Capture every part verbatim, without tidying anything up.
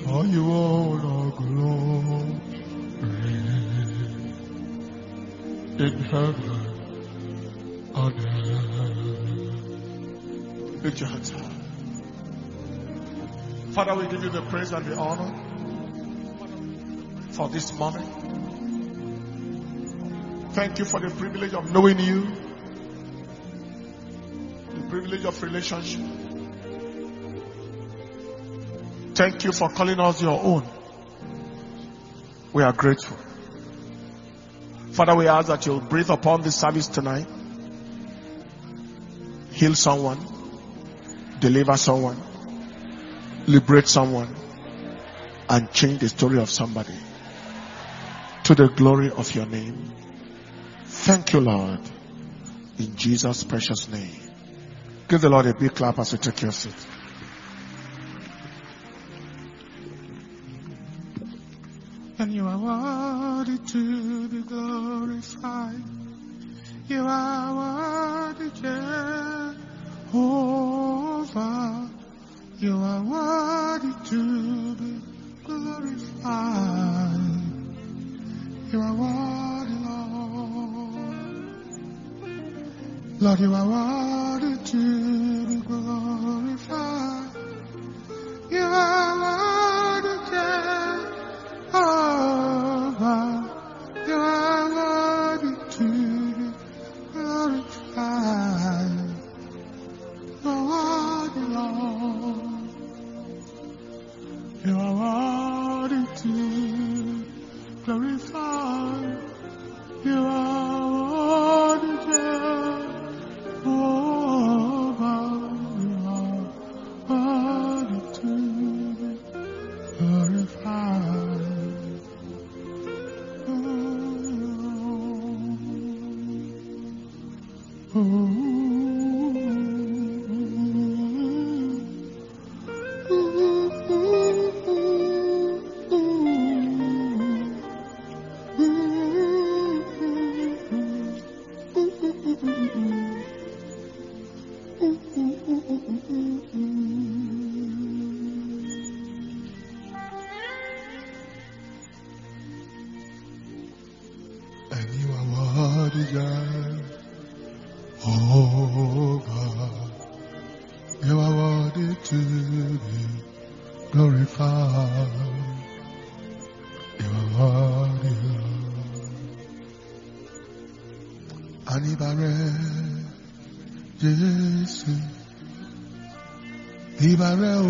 For you all the glory in heaven and earth. Lift your hands high. Father, we give you the praise and the honor for this moment. Thank you for the privilege of knowing you, the privilege of relationship. Thank you for calling us your own. We are grateful. Father, we ask that you'll breathe upon this service tonight. Heal someone, deliver someone, liberate someone, and change the story of somebody to the glory of your name. Thank you, Lord, in Jesus' precious name. Give the Lord a big clap as you take your seat. And you are worthy to be glorified. You are worthy, Jehovah. You are worthy to be glorified. You are worthy, Lord. Lord, you are worthy to be glorified. You are worthy, Jehovah. You are worthy to be glorified. You are worthy, Lord. You are worthy to glorify. You are worthy, Jehovah. You are worthy to be glorified. Oh, oh, and you are worthy, Jehovah. You are worthy to be glorified. You are worthy, Lord. Anibare Jesus, Ibare o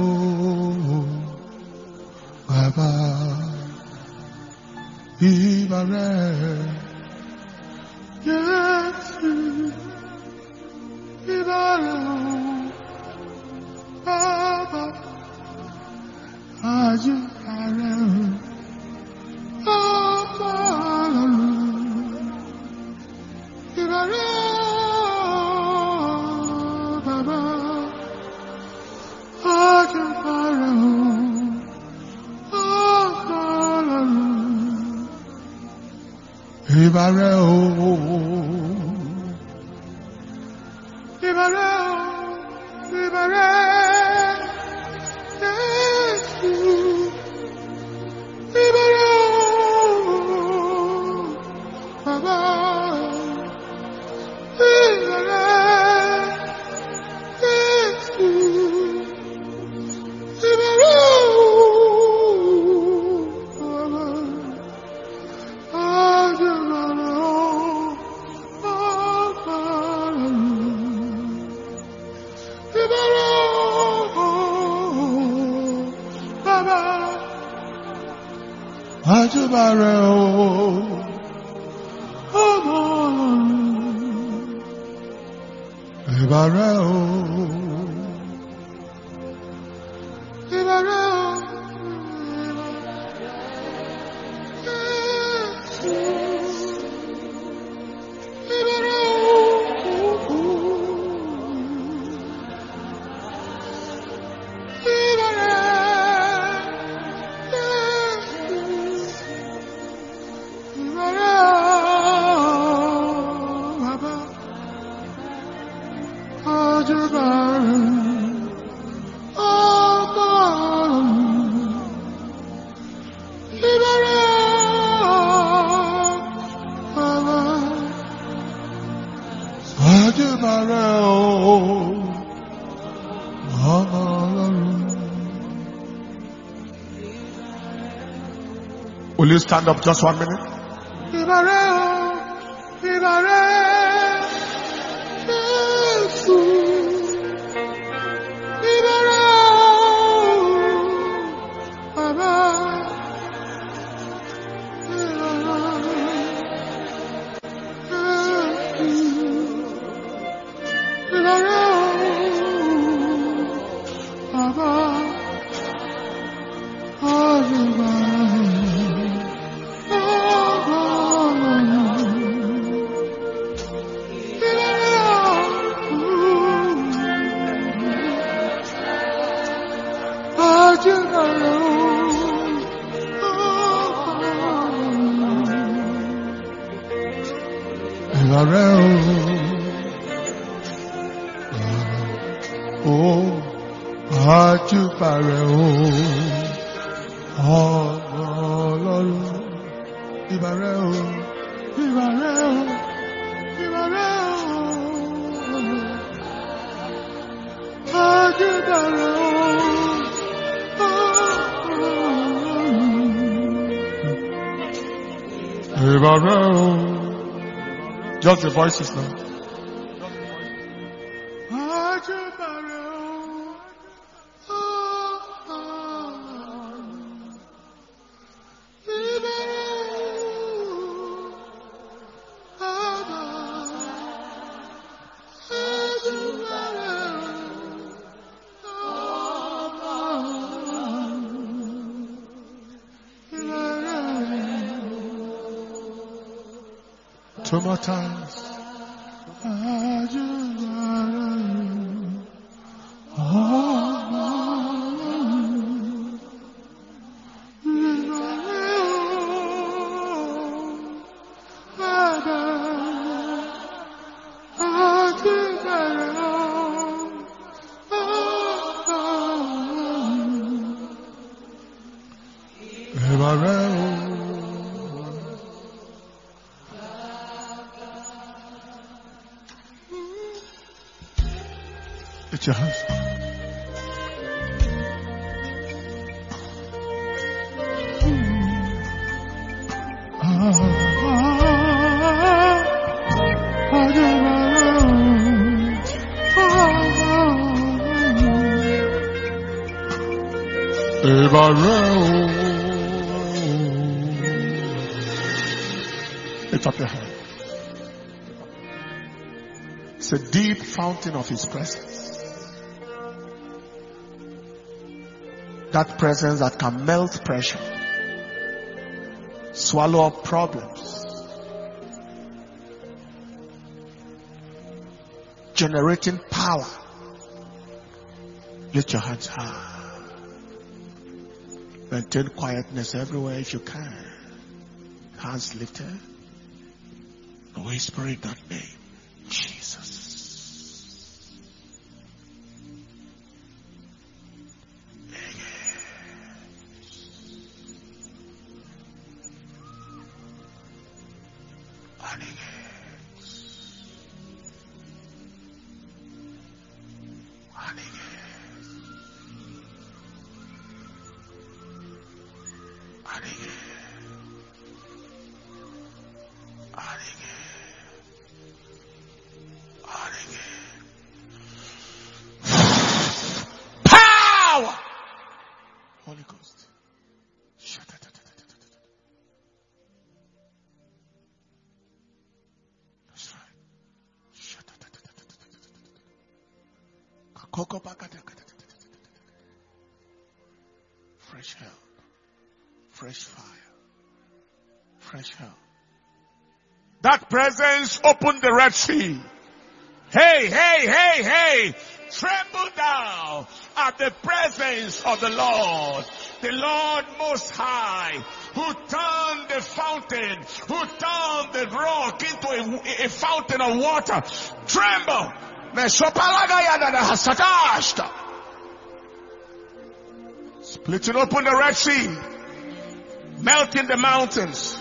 Baba, Ibare Jesus, Ibare o Baba, Ajibare o Baba, Ibare o Baba, Ajibare o Baba, Ibare o Ibare o Ibare Jesus, Ibare o Baba, Ibare Jesus, Ibare o Baba, Ajibare o Baba, Ibare o Baba, Ajibare o Baba, Ibare o Ibare o Ibare o Baba, Ajibare Will you stand up just one minute? Just the voices now. Two more times. It's your hands. Lift up your hand. It's a deep fountain of His presence. That presence that can melt pressure, swallow up problems, generating power. Lift your hands high. Maintain quietness everywhere if you can. Hands lifted. Whisper in that name, Jesus. Holy Ghost. That's right. Fresh help. Fresh fire. Fresh help. That presence opened the Red Sea. Hey, hey, hey, hey. Tremble down at the presence of the Lord, the Lord Most High, who turned the fountain, who turned the rock into a, a fountain of water. Tremble. Splitting open the Red Sea, melting the mountains.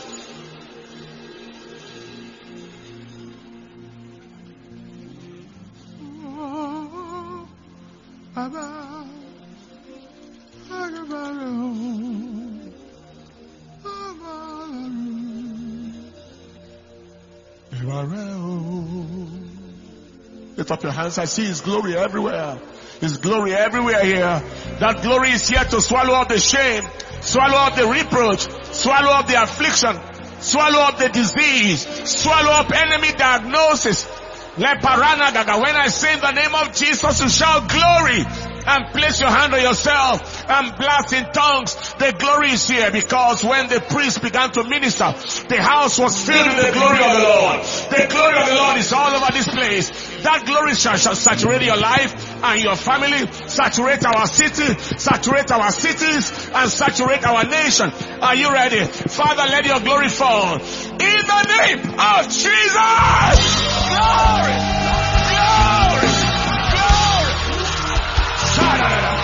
Lift up your hands. I see His glory everywhere. His glory everywhere here. That glory is here to swallow up the shame, swallow up the reproach, swallow up the affliction, swallow up the disease, swallow up enemy diagnosis. When I say in the name of Jesus, you shout glory and place your hand on yourself and blast in tongues. The glory is here, because when the priest began to minister, the house was filled with the glory of the Lord. The glory of the Lord is all over this place. That glory shall, shall saturate your life and your family, saturate our city, saturate our cities, and saturate our nation. Are you ready? Father, let your glory fall. In the name of Jesus! Glory! Glory! Glory! Shout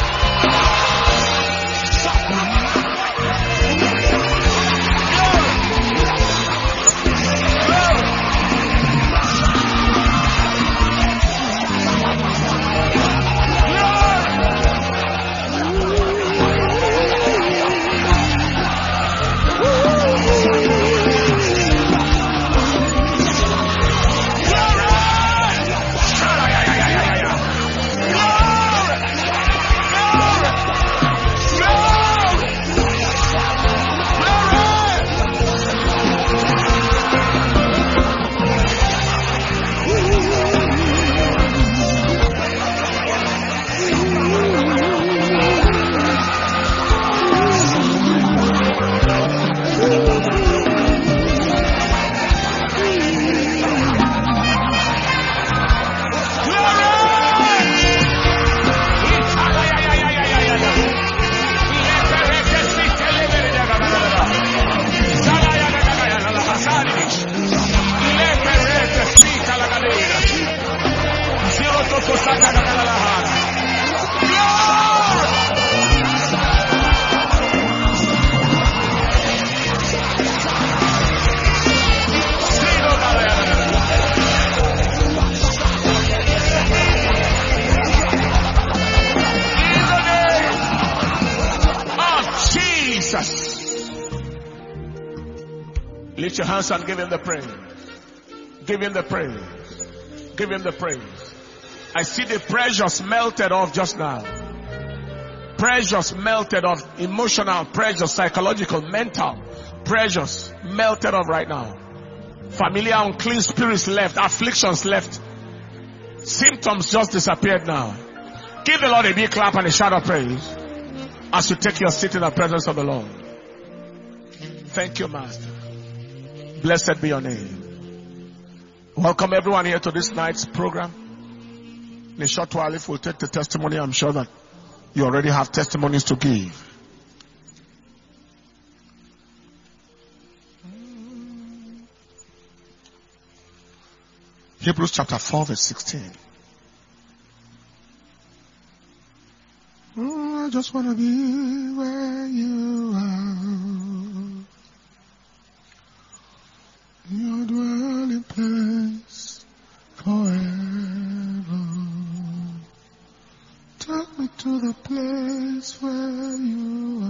Lift your hands and give Him the praise. Give Him the praise. Give Him the praise. I see the pressures melted off just now. Pressures melted off. Emotional pressures, psychological, mental pressures melted off right now. Familiar unclean spirits left. Afflictions left. Symptoms just disappeared now. Give the Lord a big clap and a shout of praise as you take your seat in the presence of the Lord. Thank you, Master. Blessed be your name. Welcome everyone here to this night's program. In a short while, if we'll take the testimony, I'm sure that you already have testimonies to give. Hebrews chapter four verse sixteen. Oh, I just want to be where you are. Your dwelling place forever. Take me to the place where you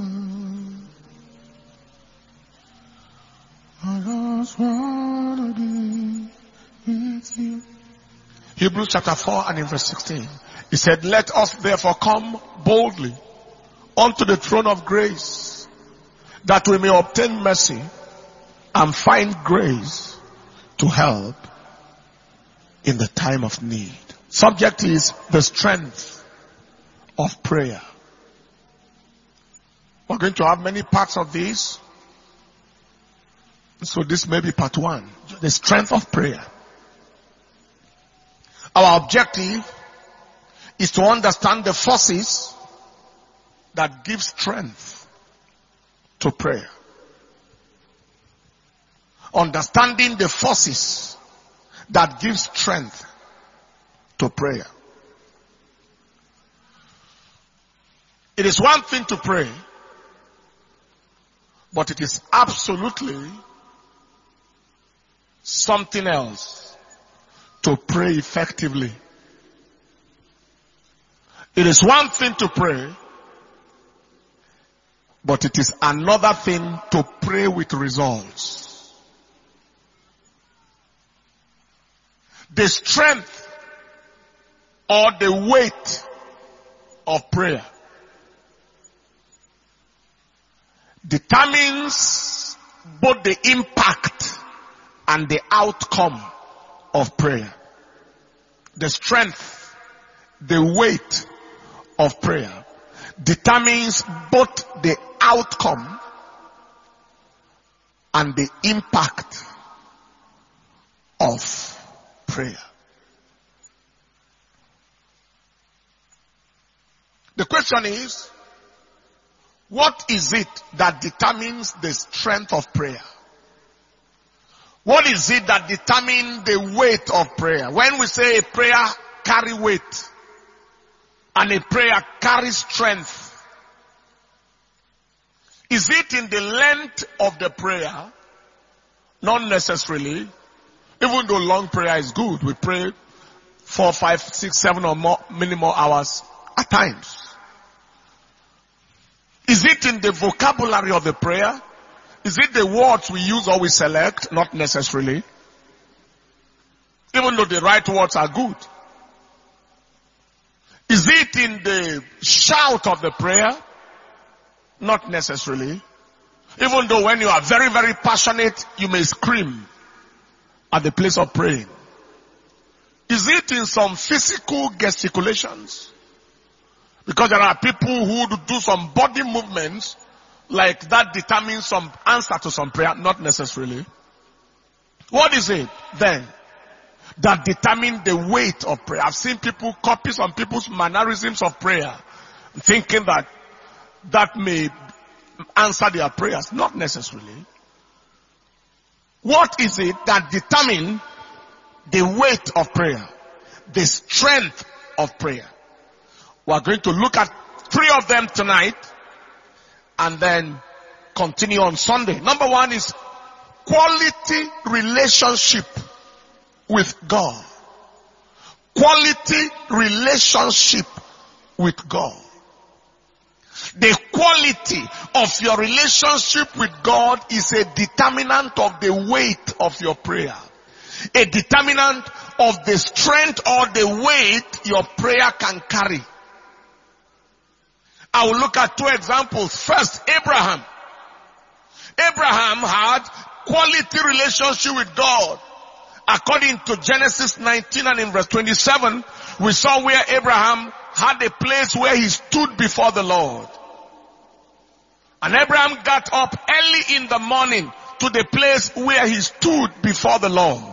are. I just want to be with you. Hebrews chapter four and in verse sixteen. He said, let us therefore come boldly unto the throne of grace, that we may obtain mercy and find grace to help in the time of need. Subject is the strength of prayer. We're going to have many parts of this. So this may be part one. The strength of prayer. Our objective is to understand the forces that give strength to prayer. Understanding the forces that give strength to prayer. It is one thing to pray, but it is absolutely something else to pray effectively. It is one thing to pray, but it is another thing to pray with results. The strength or the weight of prayer determines both the impact and the outcome of prayer. The strength, the weight of prayer determines both the outcome and the impact of prayer. The question is, what is it that determines the strength of prayer? What is it that determines the weight of prayer? When we say a prayer carry weight and a prayer carries strength, is it in the length of the prayer? Not necessarily. Even though long prayer is good, we pray four, five, six, seven or more, many more hours at times. Is it in the vocabulary of the prayer? Is it the words we use or we select? Not necessarily. Even though the right words are good. Is it in the shout of the prayer? Not necessarily. Even though when you are very, very passionate, you may scream at the place of praying. Is it in some physical gesticulations? Because there are people who do some body movements like that determines some answer to some prayer. Not necessarily. What is it then that determines the weight of prayer? I've seen people copy some people's mannerisms of prayer, thinking that that may answer their prayers. Not necessarily. What is it that determines the weight of prayer? The strength of prayer. We are going to look at three of them tonight and then continue on Sunday. Number one is quality relationship with God. Quality relationship with God. The quality of your relationship with God is a determinant of the weight of your prayer. A determinant of the strength or the weight your prayer can carry. I will look at two examples. First, Abraham. Abraham had quality relationship with God. According to Genesis nineteen and in verse twenty-seven, we saw where Abraham had a place where he stood before the Lord. And Abraham got up early in the morning to the place where he stood before the Lord.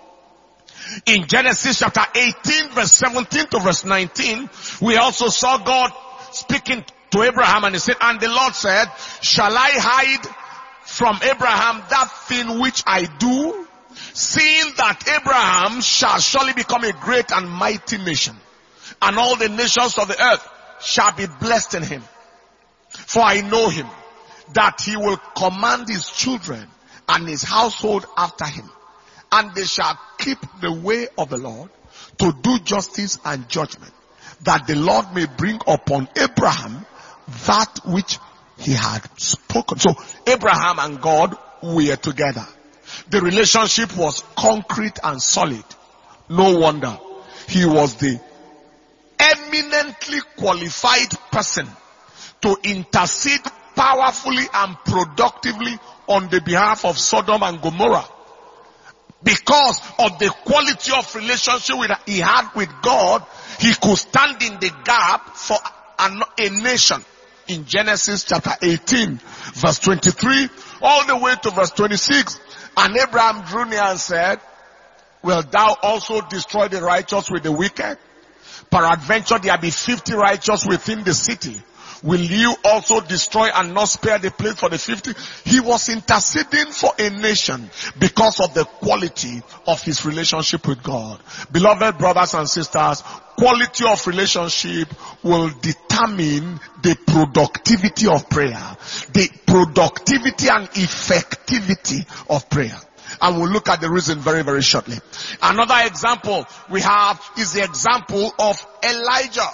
In Genesis chapter eighteen, verse seventeen to verse nineteen, we also saw God speaking to Abraham, and he said, and the Lord said, shall I hide from Abraham that thing which I do, seeing that Abraham shall surely become a great and mighty nation, and all the nations of the earth shall be blessed in him. For I know him, that he will command his children and his household after him, and they shall keep the way of the Lord to do justice and judgment, that the Lord may bring upon Abraham that which he had spoken. So Abraham and God were together. The relationship was concrete and solid. No wonder he was the eminently qualified person to intercede powerfully and productively on the behalf of Sodom and Gomorrah. Because of the quality of relationship he had with God, he could stand in the gap for a nation. In Genesis chapter eighteen, verse twenty-three, all the way to verse twenty-six. And Abraham drew near and said, will thou also destroy the righteous with the wicked? Peradventure there be fifty righteous within the city. Will you also destroy and not spare the place for the fifty? He was interceding for a nation because of the quality of his relationship with God. Beloved brothers and sisters, quality of relationship will determine the productivity of prayer, the productivity and effectivity of prayer. And we'll look at the reason very, very shortly. Another example we have is the example of Elijah.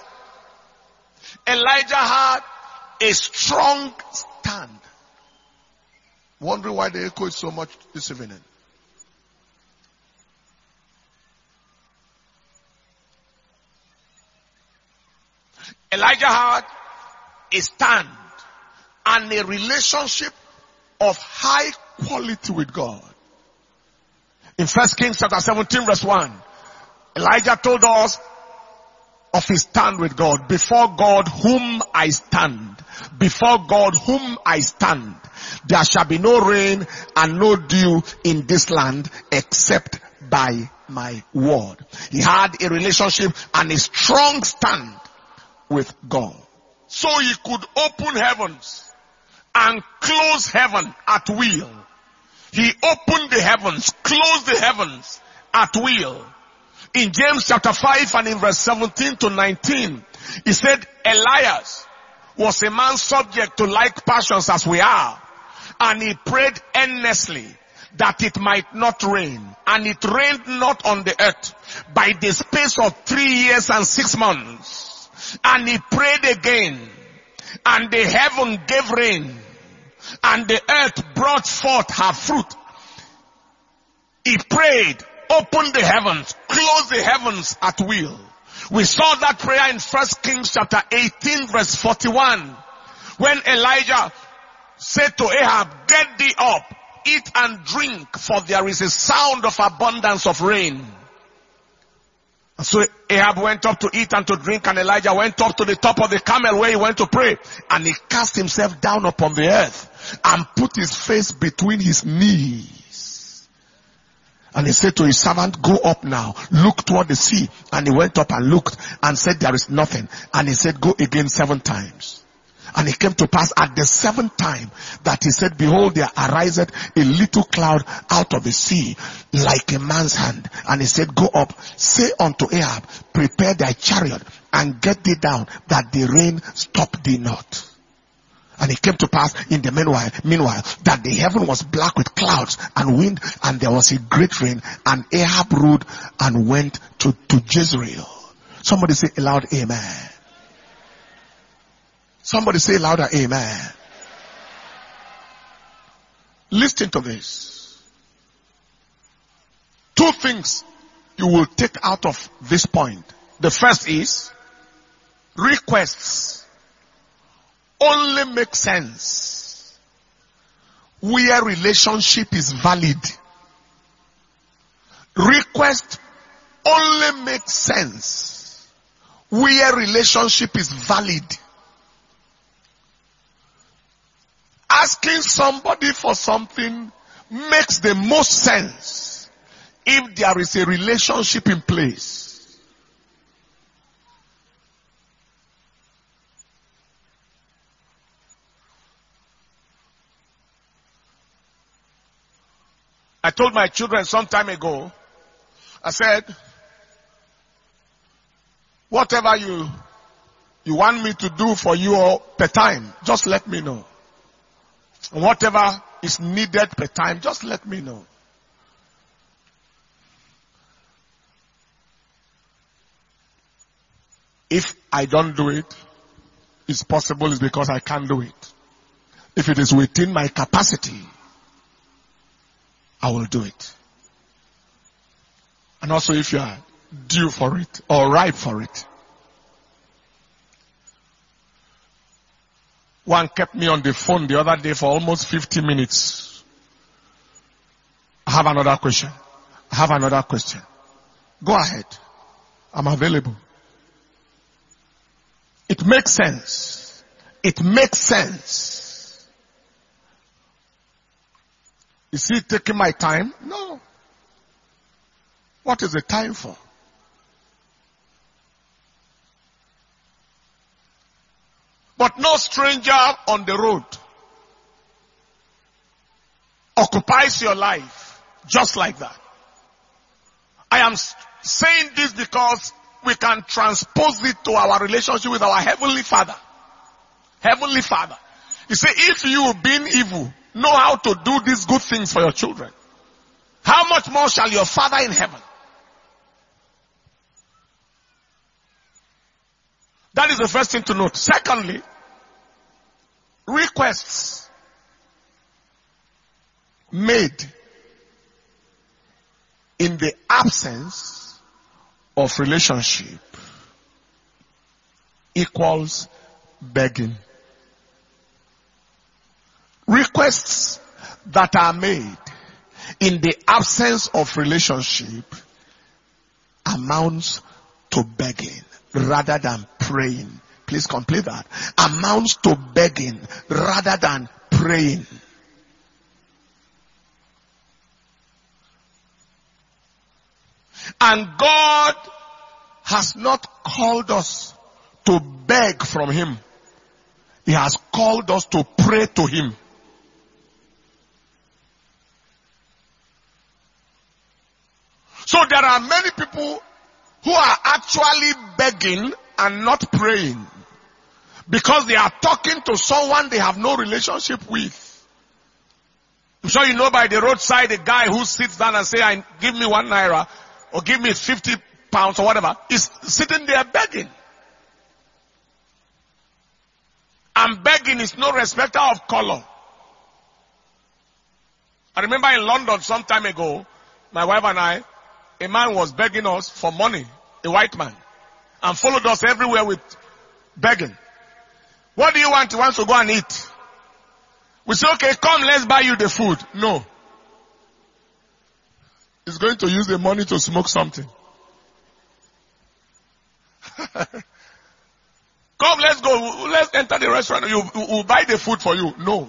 Elijah had a strong stand. Wondering why the echo is so much this evening. Elijah had a stand and a relationship of high quality with God. In First Kings chapter seventeen verse one, Elijah told us of his stand with God. Before God whom I stand, before God whom I stand, there shall be no rain and no dew in this land except by my word. He had a relationship and a strong stand with God. So he could open heavens and close heaven at will. He opened the heavens, closed the heavens at will. In James chapter five and in verse seventeen to nineteen, he said Elias was a man subject to like passions as we are, and he prayed earnestly that it might not rain, and it rained not on the earth by the space of three years and six months. And he prayed again, and the heaven gave rain, and the earth brought forth her fruit. He prayed, opened the heavens, closed the heavens at will. We saw that prayer in First Kings chapter eighteen verse forty-one, when Elijah said to Ahab, get thee up, eat and drink, for there is a sound of abundance of rain. And so Ahab went up to eat and to drink, and Elijah went up to the top of the camel where he went to pray, and he cast himself down upon the earth and put his face between his knees. And he said to his servant, go up now, look toward the sea. And he went up and looked and said, there is nothing. And he said, go again seven times. And it came to pass at the seventh time that he said, behold, there ariseth a little cloud out of the sea like a man's hand. And he said, go up, say unto Ahab, prepare thy chariot and get thee down, that the rain stop thee not. And it came to pass in the meanwhile, meanwhile, that the heaven was black with clouds and wind, and there was a great rain, and Ahab rode and went to, to Jezreel. Somebody say aloud, amen. Somebody say louder, amen. Listen to this. Two things you will take out of this point. The first is, requests only make sense where relationship is valid. Request only makes sense where relationship is valid. Asking somebody for something makes the most sense if there is a relationship in place. I told my children some time ago, I said, whatever you, you want me to do for you all per time, just let me know. And whatever is needed per time, just let me know. If I don't do it, it's possible it's because I can't do it. If it is within my capacity, I will do it. And also if you are due for it or ripe for it. One kept me on the phone the other day for almost fifty minutes. I have another question. I have another question. Go ahead. I'm available. It makes sense. It makes sense. Is he taking my time? No. What is the time for? But no stranger on the road occupies your life just like that. I am saying this because we can transpose it to our relationship with our Heavenly Father. Heavenly Father. He said, if you, being evil, know how to do these good things for your children, how much more shall your Father in heaven? That is the first thing to note. Secondly, requests made in the absence of relationship equals begging. Requests that are made in the absence of relationship amounts to begging rather than praying. Please complete that. Amounts to begging rather than praying. And God has not called us to beg from Him. He has called us to pray to Him. So there are many people who are actually begging and not praying because they are talking to someone they have no relationship with. I'm sure you know by the roadside a guy who sits down and says, I give me one naira or give me fifty pounds or whatever, is sitting there begging. And begging is no respecter of color. I remember in London some time ago, my wife and I, a man was begging us for money, a white man, and followed us everywhere with begging. What do you want? He wants to go and eat. We say, okay, come, let's buy you the food. No. He's going to use the money to smoke something. Come, let's go. Let's enter the restaurant. You, we'll buy the food for you. No.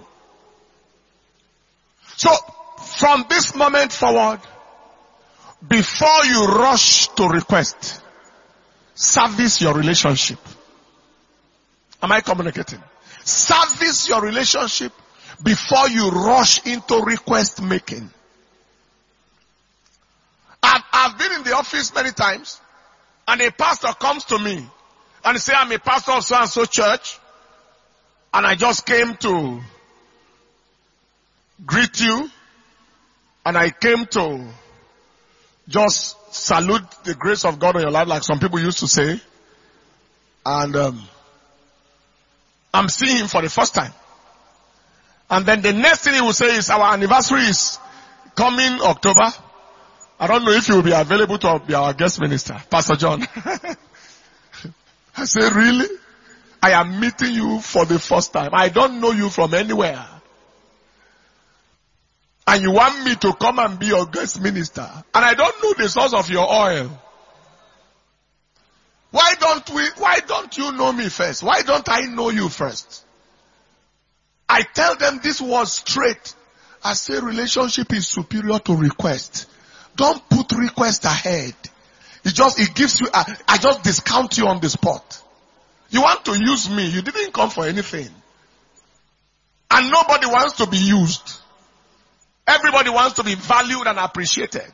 So, from this moment forward, before you rush to request, service your relationship. Am I communicating? Service your relationship before you rush into request making. I've, I've been in the office many times, and a pastor comes to me and say, I'm a pastor of so and so church, and I just came to greet you, and I came to just salute the grace of God on your life, like some people used to say. And um, I'm seeing him for the first time. And then the next thing he will say is, our anniversary is coming October. I don't know if you will be available to be our guest minister, Pastor John. I say, really? I am meeting you for the first time. I don't know you from anywhere. And you want me to come and be your guest minister. And I don't know the source of your oil. Why don't we, why don't you know me first? Why don't I know you first? I tell them this was straight. I say relationship is superior to request. Don't put request ahead. It just, it gives you, a, I just discount you on the spot. You want to use me. You didn't come for anything. And nobody wants to be used. Everybody wants to be valued and appreciated.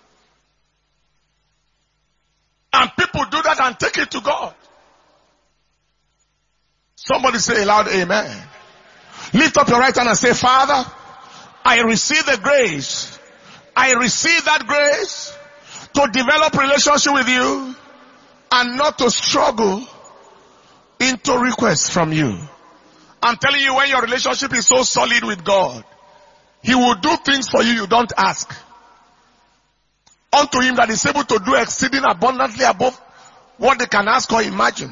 And people do that and take it to God. Somebody say aloud, amen. Lift up your right hand and say, Father, I receive the grace. I receive that grace to develop relationship with you and not to struggle into requests from you. I'm telling you, when your relationship is so solid with God, He will do things for you you don't ask. Unto Him that is able to do exceeding abundantly above what they can ask or imagine.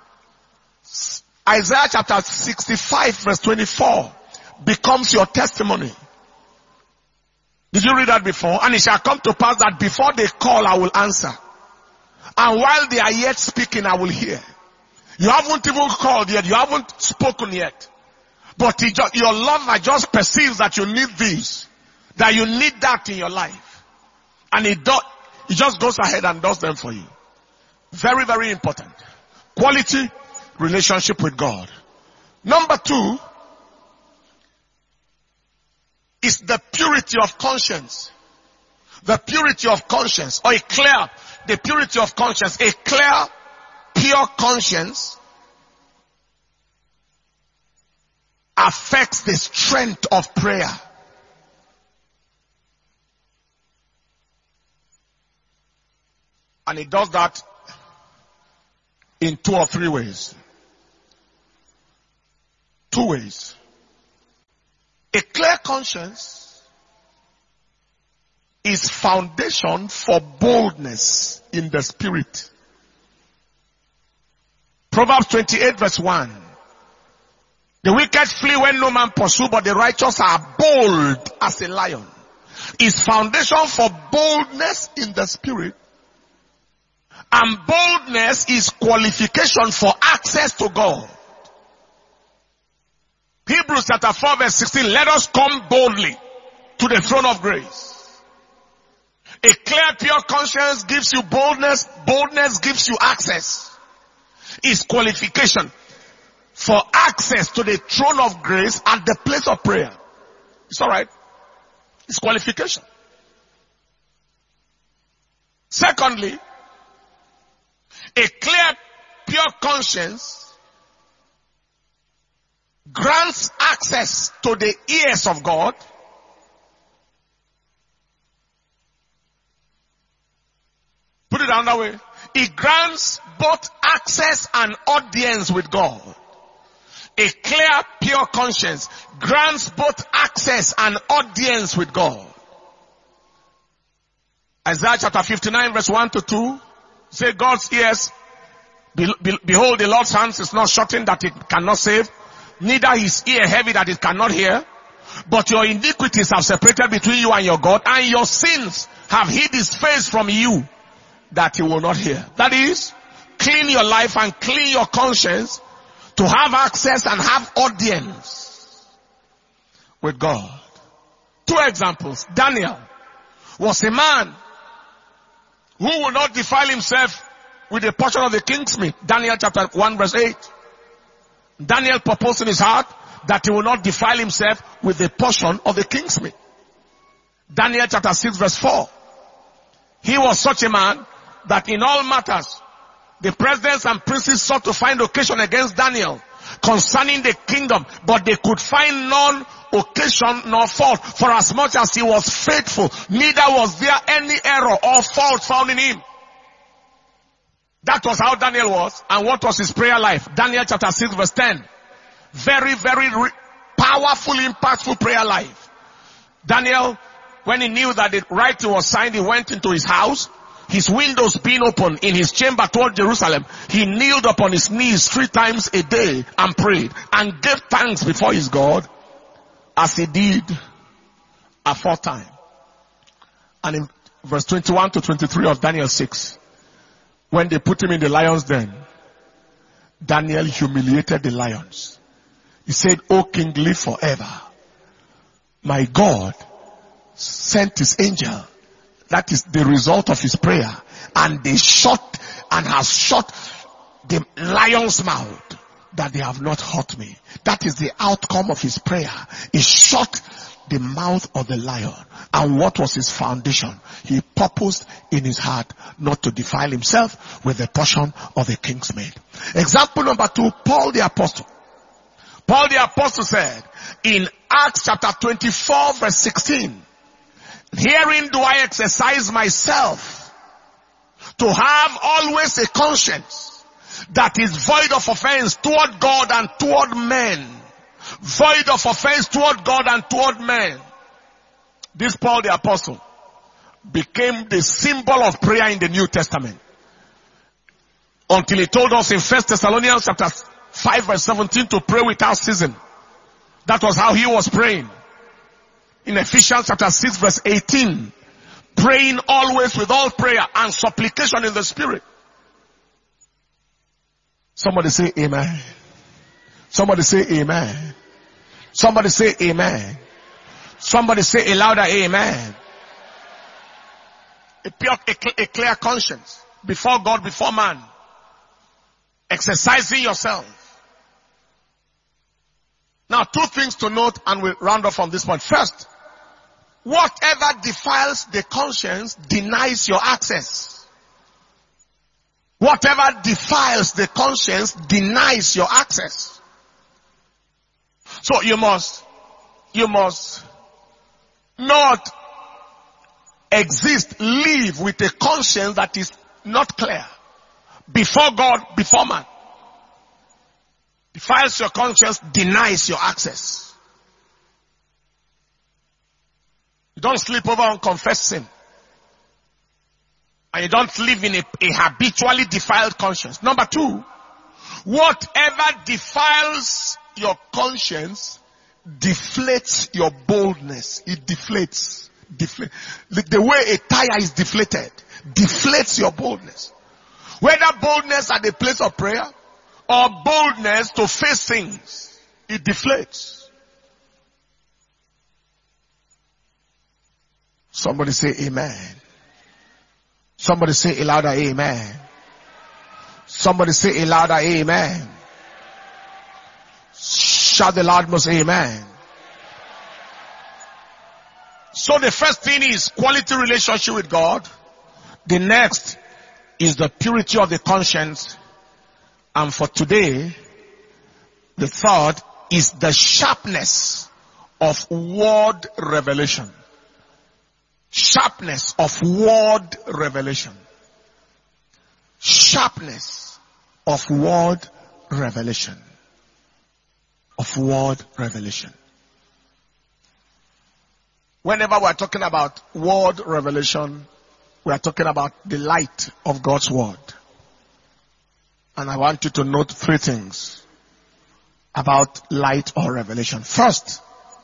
Isaiah chapter sixty-five verse twenty-four becomes your testimony. Did you read that before? And it shall come to pass that before they call, I will answer. And while they are yet speaking, I will hear. You haven't even called yet. You haven't spoken yet. But he just, your lover just perceives that you need this, that you need that in your life. And he, do, he just goes ahead and does them for you. Very, very important. Quality relationship with God. Number two is the purity of conscience. The purity of conscience, or a clear, the purity of conscience, a clear, pure conscience affects the strength of prayer. And it does that in two or three ways. Two ways. A clear conscience is foundation for boldness in the spirit. Proverbs twenty-eight verse one. The wicked flee when no man pursue, but the righteous are bold as a lion. Is foundation for boldness in the spirit. And boldness is qualification for access to God. Hebrews chapter four verse sixteen, let us come boldly to the throne of grace. A clear, pure conscience gives you boldness. Boldness gives you access. Is qualification for access to the throne of grace at the place of prayer. It's alright. It's qualification. Secondly, a clear, pure conscience grants access to the ears of God. Put it another way. It grants both access and audience with God. A clear, pure conscience grants both access and audience with God. Isaiah chapter fifty-nine verse one to two. Say God's ears, be, be, behold the Lord's hands is not shortened that it cannot save, neither his ear heavy that it cannot hear. But your iniquities have separated between you and your God, and your sins have hid his face from you that he will not hear. That is, clean your life and clean your conscience to have access and have audience with God. Two examples. Daniel was a man who will not defile himself with a portion of the king's meat. Daniel chapter one verse eight. Daniel proposed in his heart that he will not defile himself with a portion of the king's meat. Daniel chapter six verse four. He was such a man that in all matters, the presidents and princes sought to find occasion against Daniel concerning the kingdom, but they could find none occasion nor fault, for as much as he was faithful, neither was there any error or fault found in him. That was how Daniel was. And what was his prayer life? Daniel chapter six verse ten. Very, very re- powerful, impactful prayer life. Daniel, when he knew that the writing was signed, he went into his house, his windows being open in his chamber toward Jerusalem. He kneeled upon his knees three times a day and prayed and gave thanks before his God as he did aforetime. And in verse twenty-one to twenty-three of Daniel six, when they put him in the lion's den, Daniel humiliated the lions. He said, O king, live forever. My God sent his angel. That is the result of his prayer. And they shut and has shut the lion's mouth that they have not hurt me. That is the outcome of his prayer. He shut the mouth of the lion. And what was his foundation? He purposed in his heart not to defile himself with a portion of the king's meat. Example number two, Paul the apostle. Paul the apostle said in Acts chapter twenty-four verse sixteen, herein do I exercise myself to have always a conscience that is void of offense toward God and toward men. Void of offense toward God and toward men. This Paul the apostle became the symbol of prayer in the New Testament. Until he told us in First Thessalonians chapter five verse seventeen to pray without ceasing. That was how he was praying. In Ephesians chapter six verse eighteen, praying always with all prayer and supplication in the Spirit. Somebody say amen. Somebody say amen. Somebody say amen. Somebody say a louder amen. A pure, a, a clear conscience before God, before man. Exercising yourself. Now, two things to note and we'll round off from this point. First, whatever defiles the conscience denies your access. Whatever defiles the conscience denies your access. So you must, you must not exist, live with a conscience that is not clear. Before God, before man. Defiles your conscience, denies your access. You don't sleep over unconfessed sin. And you don't live in a, a habitually defiled conscience. Number two, Whatever defiles your conscience deflates your boldness. It deflates. Deflate. The way a tire is deflated deflates your boldness. Whether boldness at the place of prayer or boldness to face things, it deflates. Somebody say amen. Somebody say a louder amen. Somebody say a louder amen. Shout the loudest amen. So the first thing is quality relationship with God. The next is the purity of the conscience. And for today, the third is the sharpness of word revelation. Sharpness of word revelation. Sharpness of word revelation. Of word revelation. Whenever we are talking about word revelation, we are talking about the light of God's word. And I want you to note three things about light or revelation. First,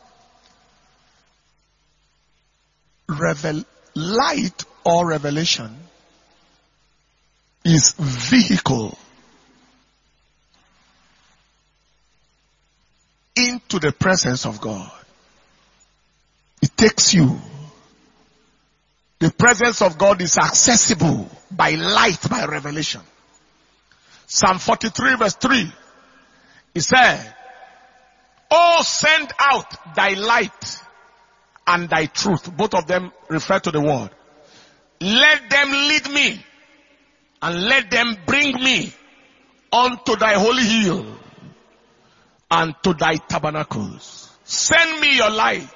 revel- light or revelation is vehicle into the presence of God. It takes you. The presence of God is accessible by light, by revelation. Psalm forty-three verse three. He said, "Oh, send out thy light and thy truth." Both of them refer to the word. "Let them lead me and let them bring me unto thy holy hill and to thy tabernacles. Send me your light.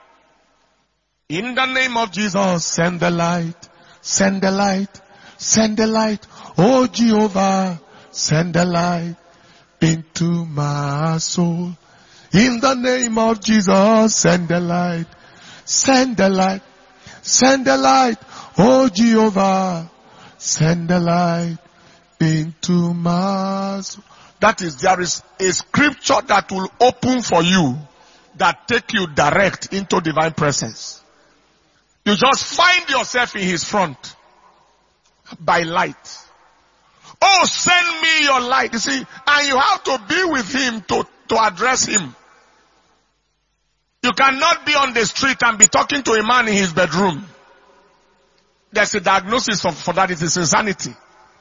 In the name of Jesus, send the light, send the light, send the light. Oh Jehovah, send the light into my soul. In the name of Jesus, send the light, send the light, send the light. Oh Jehovah, send the light into my soul." That is, there is a scripture that will open for you, that take you direct into divine presence. You just find yourself in his front by light. Oh, send me your light. You see, and you have to be with him to, to address him. You cannot be on the street and be talking to a man in his bedroom. There's a diagnosis for, for that. It is insanity.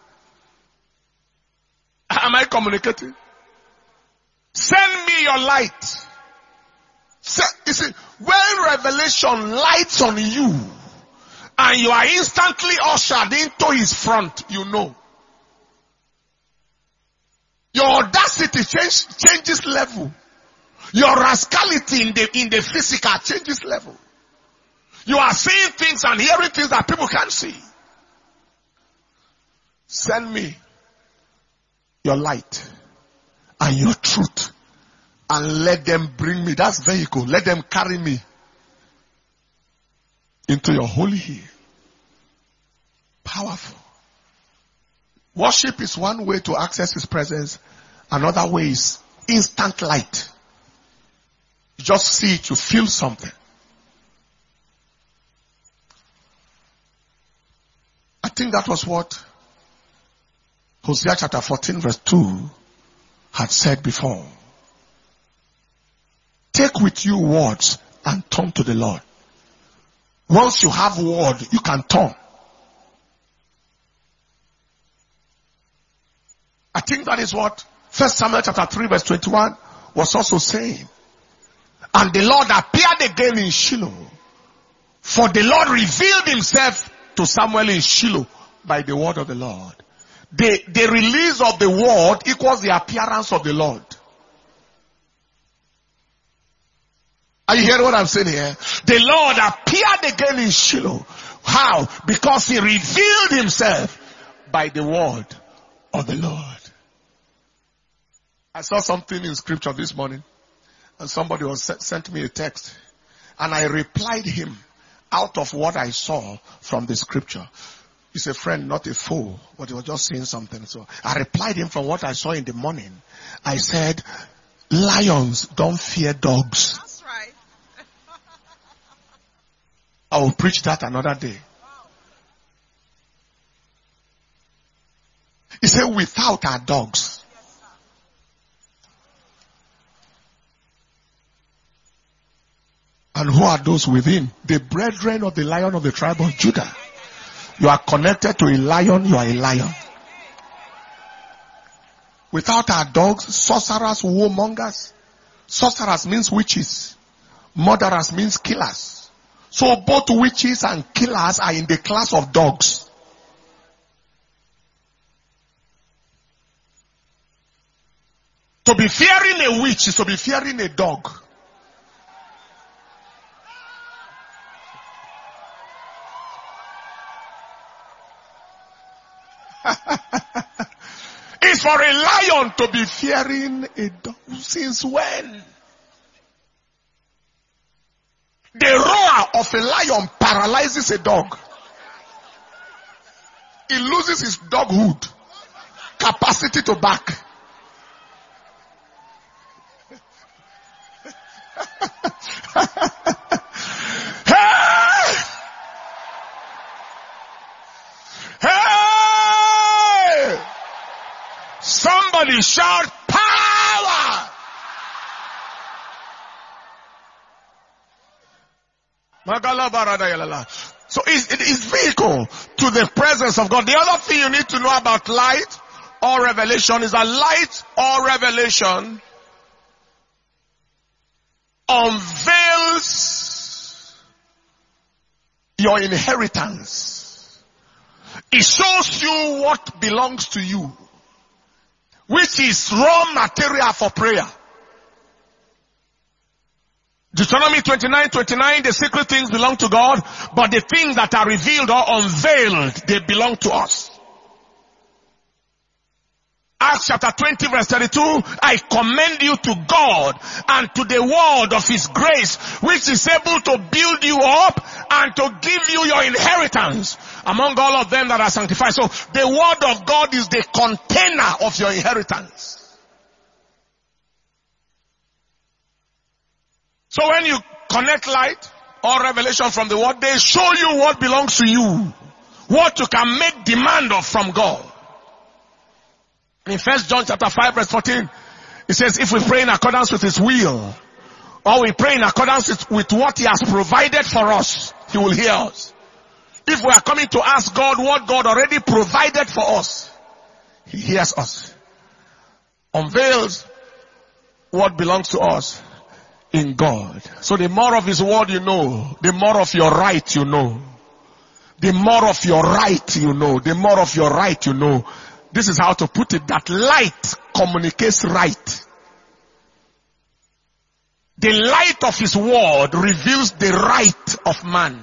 Am I communicating? Send me your light. You see, when revelation lights on you and you are instantly ushered into his front, you know. Your audacity change, changes level. Your rascality in the, in the physical changes level. You are seeing things and hearing things that people can't see. Send me your light and your truth, and let them bring me. That's vehicle. Let them carry me into your holy hill. Powerful. Worship is one way to access his presence. Another way is instant light. You just see it, you feel something. I think that was what Hosea chapter fourteen verse two had said before. Take with you words and turn to the Lord. Once you have word, you can turn. I think that is what First Samuel chapter three verse twenty-one was also saying. And the Lord appeared again in Shiloh. For the Lord revealed himself to Samuel in Shiloh by the word of the Lord. The, the release of the word equals the appearance of the Lord. Are you hearing what I'm saying here? The Lord appeared again in Shiloh. How? Because he revealed himself by the word of the Lord. I saw something in scripture this morning, and somebody was sent me a text, and I replied him out of what I saw from the scripture. He's a friend, not a foe, but he was just saying something. So I replied him from what I saw in the morning. I said, lions don't fear dogs. That's right. I will preach that another day. He said, without our dogs. And who are those within? The brethren of the Lion of the tribe of Judah. You are connected to a lion, you are a lion. Without our dogs, sorcerers, warmongers. Sorcerers means witches. Murderers means killers. So both witches and killers are in the class of dogs. To be fearing a witch is to be fearing a dog. It's for a lion to be fearing a dog. Since when? The roar of a lion paralyzes a dog. He loses his doghood, capacity to bark. Hey! Hey! Somebody shout power! So it's, it is vehicle to the presence of God. The other thing you need to know about light or revelation is that light or revelation unveils your inheritance. It shows you what belongs to you, which is raw material for prayer. Deuteronomy twenty-nine twenty-nine, the secret things belong to God, but the things that are revealed or unveiled, they belong to us. Acts chapter twenty verse thirty-two, I commend you to God and to the word of his grace, which is able to build you up and to give you your inheritance among all of them that are sanctified. So the word of God is the container of your inheritance. So when you connect light or revelation from the word, they show you what belongs to you, what you can make demand of from God. In First John chapter five verse fourteen, it says, if we pray in accordance with his will, or we pray in accordance with, with what he has provided for us, he will hear us. If we are coming to ask God what God already provided for us, he hears us. Unveils what belongs to us in God. So the more of his word you know, the more of your right you know. The more of your right you know. The more of your right you know. This is how to put it, that light communicates right. The light of his word reveals the right of man.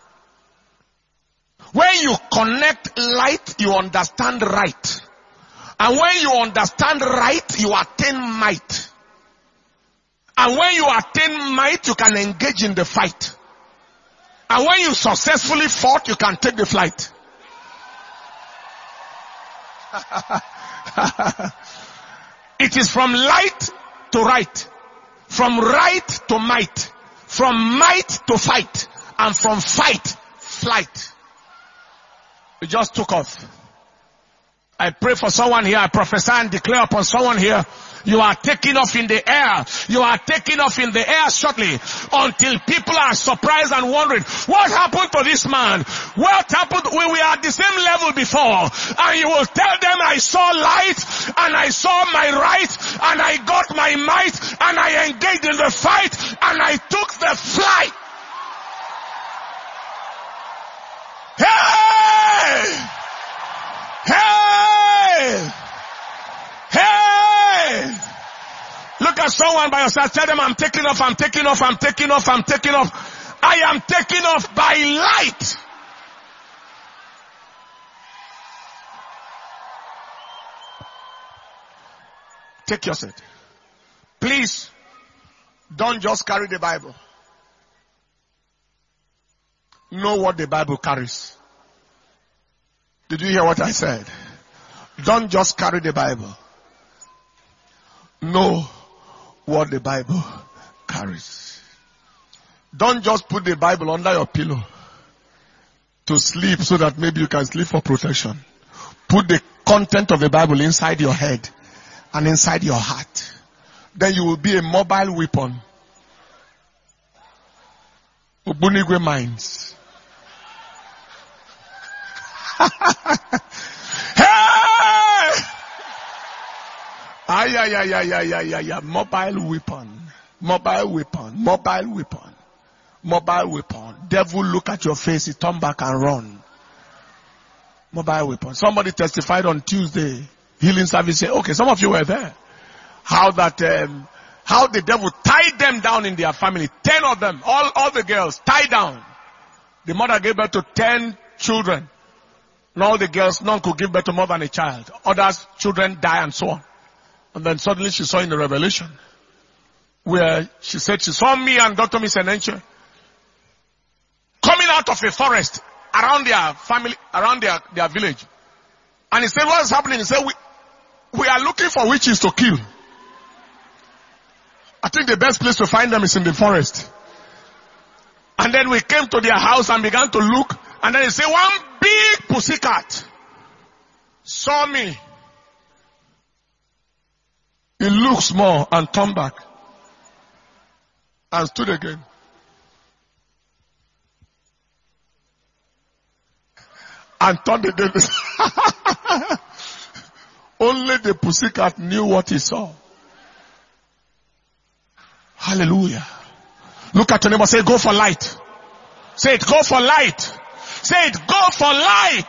When you connect light, you understand right. And when you understand right, you attain might. And when you attain might, you can engage in the fight. And when you successfully fought, you can take the flight. It is from light to right, from right to might, from might to fight, and from fight, flight. We just took off. I pray for someone here. I prophesy and declare upon someone here. You are taking off in the air. You are taking off in the air shortly until people are surprised and wondering, what happened to this man? What happened? We were at the same level before. And you will tell them, I saw light and I saw my right and I got my might and I engaged in the fight and I took the flight. Hey! Hey! Hey! Look at someone by yourself. Tell them, I'm taking off, I'm taking off, I'm taking off, I'm taking off. I am taking off by light. Take your seat. Please, don't just carry the Bible. Know what the Bible carries. Did you hear what I said? Don't just carry the Bible. Know what the Bible carries. Don't just put the Bible under your pillow to sleep so that maybe you can sleep for protection. Put the content of the Bible inside your head and inside your heart. Then you will be a mobile weapon. Obunigwe minds. Hey! Ay, ay, ay, ay, ay, ay, ay, ay. Mobile weapon. Mobile weapon. Mobile weapon. Mobile weapon. Devil look at your face, he turn back and run. Mobile weapon. Somebody testified on Tuesday, healing service. Say, okay, some of you were there. How that, um, how the devil tied them down in their family. Ten of them, all, all the girls, tied down. The mother gave birth to ten children. And all the girls, none could give birth to more than a child. Others, children die and so on. And then suddenly she saw in the revelation, where she said she saw me and Doctor Miss Enenche coming out of a forest around their family, around their, their village. And he said, what is happening? He said, we, we are looking for witches to kill. I think the best place to find them is in the forest. And then we came to their house and began to look. And then he said, one big pussycat saw me. He looked small and turned back. And stood again. And turned again. Only the pussycat knew what he saw. Hallelujah. Look at your neighbor, say, go for light. Say it, go for light. Say it, go for light.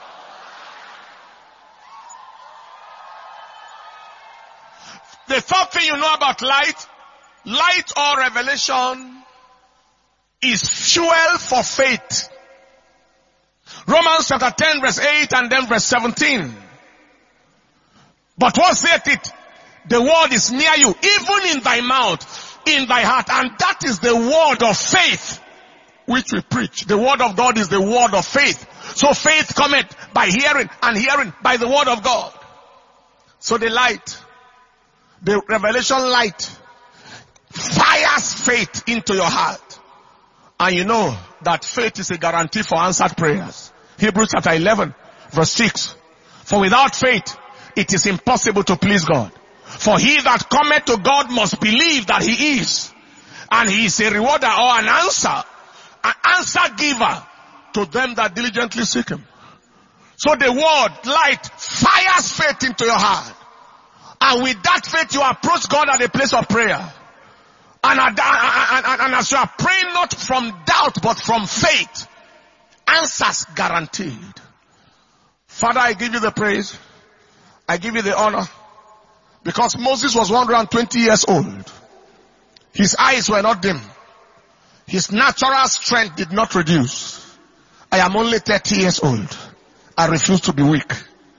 The third thing you know about light, light or revelation is fuel for faith. Romans chapter ten verse eight and then verse seventeen. But what saith it? The word is near you, even in thy mouth, in thy heart. And that is the word of faith which we preach. The word of God is the word of faith. So faith cometh by hearing, and hearing by the word of God. So the light, the revelation light, fires faith into your heart. And you know that faith is a guarantee for answered prayers. Hebrews chapter eleven verse six. For without faith, it is impossible to please God. For he that cometh to God must believe that he is. And he is a rewarder or an answer, an answer giver to them that diligently seek him. So the word, light, fires faith into your heart. And with that faith you approach God at a place of prayer. And, and, and, and as you are praying not from doubt but from faith, answers guaranteed. Father, I give you the praise. I give you the honor. Because Moses was one hundred twenty years old. His eyes were not dim. His natural strength did not reduce. I am only thirty years old. I refuse to be weak.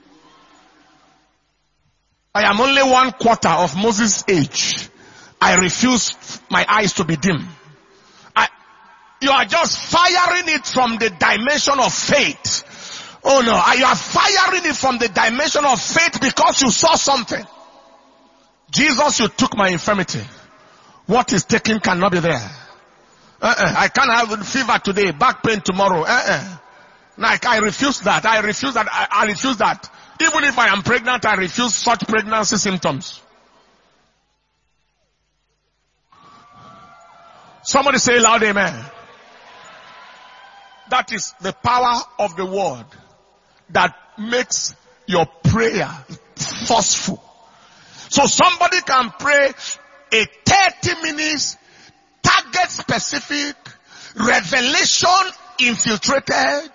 I am only one quarter of Moses' age. I refuse my eyes to be dim. I, you are just firing it from the dimension of faith. Oh no, you are firing it from the dimension of faith because you saw something. Jesus, you took my infirmity. What is taken cannot be there. Uh-uh. I can't have fever today, back pain tomorrow. Uh-uh. Like I refuse that. I refuse that. I, I refuse that. Even if I am pregnant, I refuse such pregnancy symptoms. Somebody say loud amen. That is the power of the word that makes your prayer forceful. So somebody can pray a thirty minutes, target specific, revelation infiltrated,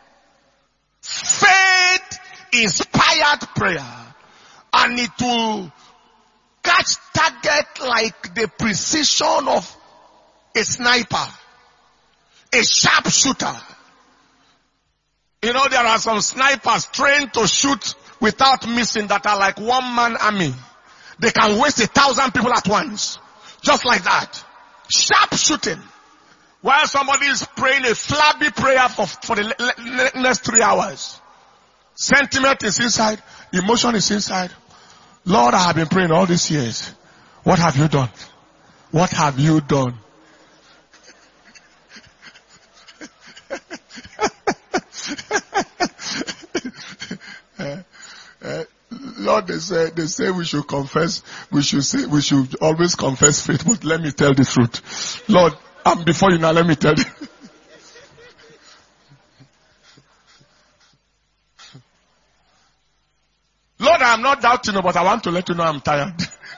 faith inspired prayer. And it will catch target like the precision of a sniper, a sharpshooter. You know, there are some snipers trained to shoot without missing that are like one man army. They can waste a thousand people at once. Just like that. Sharp shooting. While somebody is praying a flabby prayer for, for the next three hours. Sentiment is inside. Emotion is inside. Lord, I have been praying all these years. What have you done? What have you done? uh, uh, Lord, they say, they say we should confess, we should say, we should always confess faith, but let me tell the truth. Lord, I'm before you now, let me tell you. Lord, I'm not doubting you, but I want to let you know I'm tired.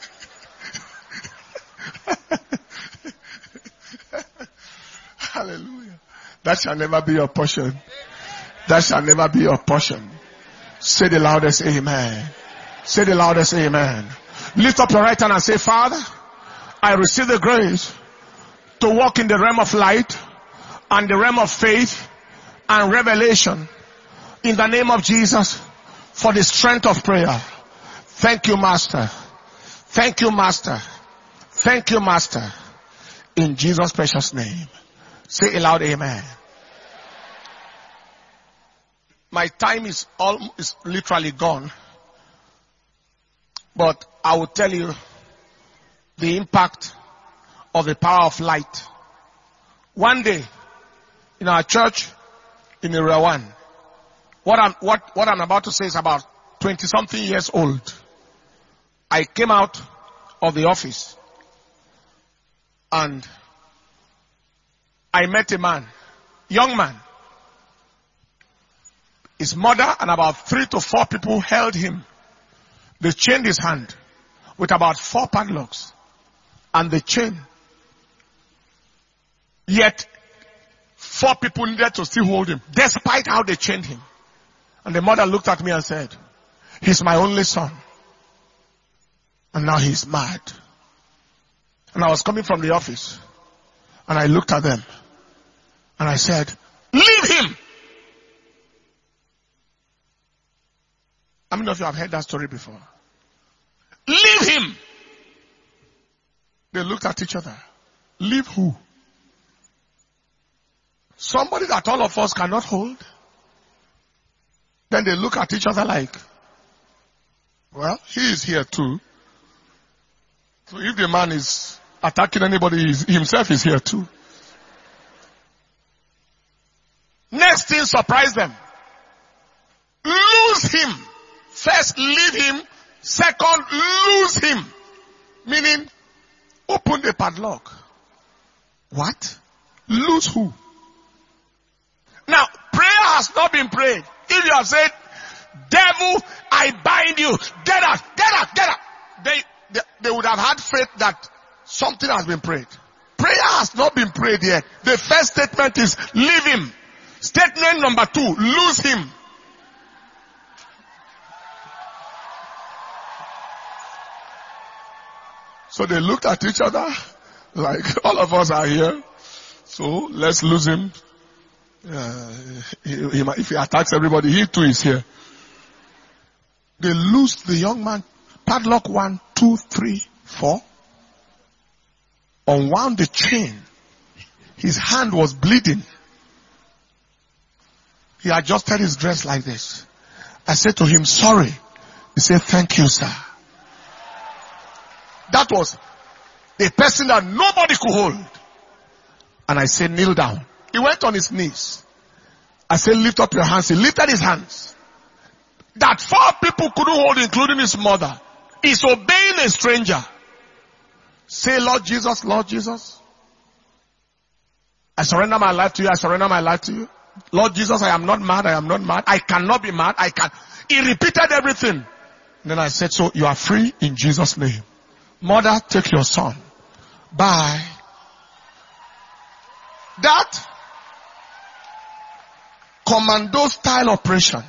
Hallelujah. That shall never be your portion. That shall never be your portion. Say the loudest amen. Say the loudest amen. Lift up your right hand and say, Father, I receive the grace to walk in the realm of light and the realm of faith and revelation in the name of Jesus for the strength of prayer. Thank you, Master. Thank you, Master. Thank you, Master. In Jesus' precious name. Say aloud, amen. My time is all is literally gone. But I will tell you the impact of the power of light. One day, in our church in Area One, what I'm, what, what I'm about to say is about twenty something years old. I came out of the office and I met a man, young man. His mother and about three to four people held him. They chained his hand with about four padlocks and the chain. Yet, four people needed to still hold him, despite how they chained him. And the mother looked at me and said, he's my only son. And now he's mad. And I was coming from the office. And I looked at them. And I said, leave him! How many of you have heard that story before? Leave him! They looked at each other. Leave who? Somebody that all of us cannot hold. Then they look at each other like, well, he is here too. So if the man is attacking anybody, he himself is here too. Next thing surprised them. Lose him. First, leave him. Second, lose him. Meaning, open the padlock. What? Lose who? Now, prayer has not been prayed. If you have said, devil, I bind you. Get out, get out, get out. They, they, they would have had faith that something has been prayed. Prayer has not been prayed yet. The first statement is, leave him. Statement number two, lose him. So they looked at each other like all of us are here. So let's lose him. Uh, he, he, if he attacks everybody, he too is here. They loosed the young man. Padlock one, two, three, four. Unwound the chain. His hand was bleeding. He adjusted his dress like this. I said to him, sorry. He said, thank you, sir. That was a person that nobody could hold. And I said, kneel down. He went on his knees. I said, lift up your hands. He lifted his hands. That four people couldn't hold, including his mother. He's obeying a stranger. Say, Lord Jesus, Lord Jesus, I surrender my life to you. I surrender my life to you. Lord Jesus, I am not mad. I am not mad. I cannot be mad. I can. He repeated everything. And then I said, so you are free in Jesus' name. Mother, take your son. Bye. That commando style operation.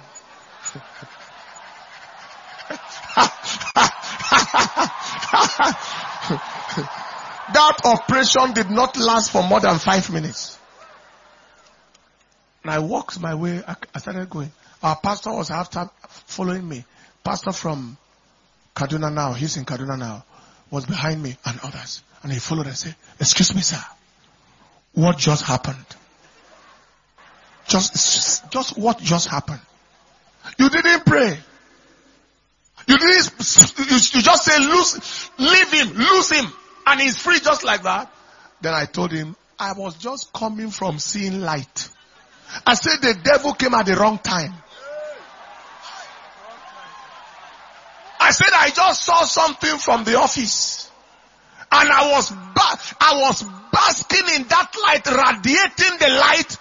That operation did not last for more than five minutes. And I walked my way. I started going. Our pastor was after following me. Pastor from Kaduna now. He's in Kaduna now. Was behind me and others. And he followed and said, excuse me, sir. What just happened? Just, just what just happened? You didn't pray. You didn't, you, you just say, lose, leave him, lose him. And he's free just like that. Then I told him, I was just coming from seeing light. I said the devil came at the wrong time. I said I just saw something from the office. And I was, ba- I was basking in that light, radiating the light.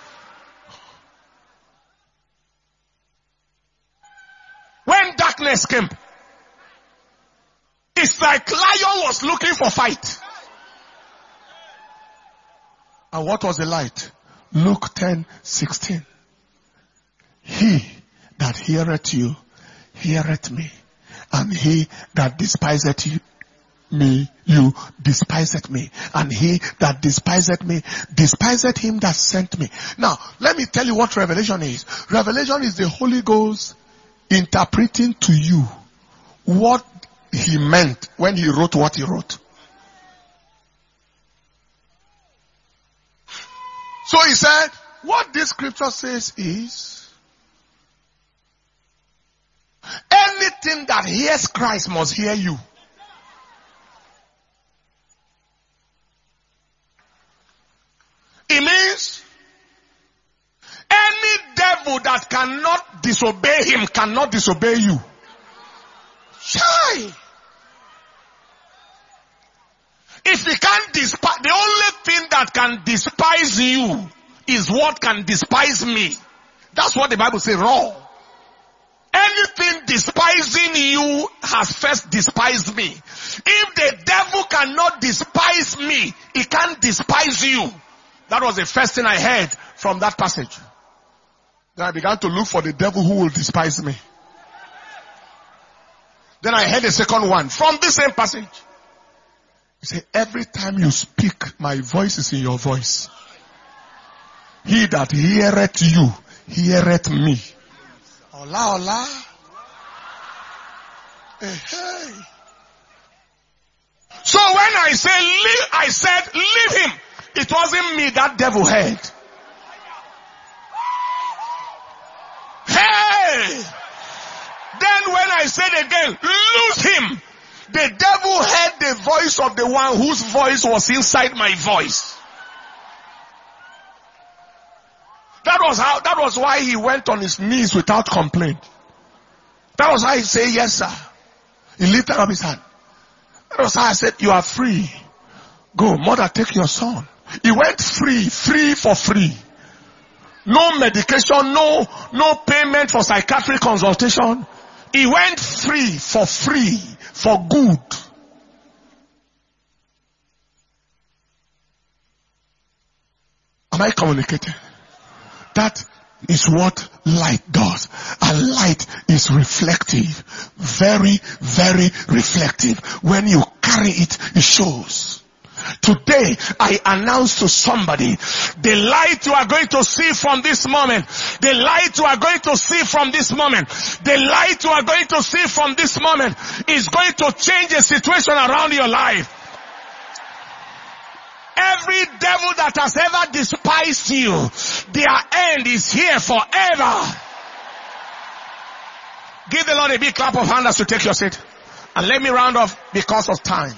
When darkness came, it's like lion was looking for fight. And what was the light? Luke ten sixteen. He that heareth you, heareth me. And he that despiseth you, me, you despiseth me. And he that despiseth me, despiseth him that sent me. Now, let me tell you what revelation is. Revelation is the Holy Ghost interpreting to you what he meant when he wrote what he wrote. So he said, what this scripture says is, anything that hears Christ must hear you. It means any devil that cannot disobey him cannot disobey you. Shy. If he can't despise, the only thing that can despise you is what can despise me. That's what the Bible says, raw. Anything despising you has first despised me. If the devil cannot despise me, he can't despise you. That was the first thing I heard from that passage. Then I began to look for the devil who will despise me. Then I heard the second one from the same passage. He said, every time you speak, my voice is in your voice. He that heareth you, heareth me. Ola, ola. Hey, hey. So when I say leave, I said leave him. It wasn't me that devil heard. Hey! Then when I said again, lose him. The devil heard the voice of the one whose voice was inside my voice. That was how, that was why he went on his knees without complaint. That was how he said, yes, sir. He lifted up his hand. That was how I said, you are free. Go, mother, take your son. He went free, free for free. No medication, no, no payment for psychiatric consultation. He went free for free, for good. Am I communicating? That is what light does. And light is reflective. Very, very reflective. When you carry it, it shows. Today, I announce to somebody, the light you are going to see from this moment, the light you are going to see from this moment, the light you are going to see from this moment is going to change the situation around your life. Every devil that has ever despised you, their end is here forever. Give the Lord a big clap of hands as you take your seat. And let me round off because of time.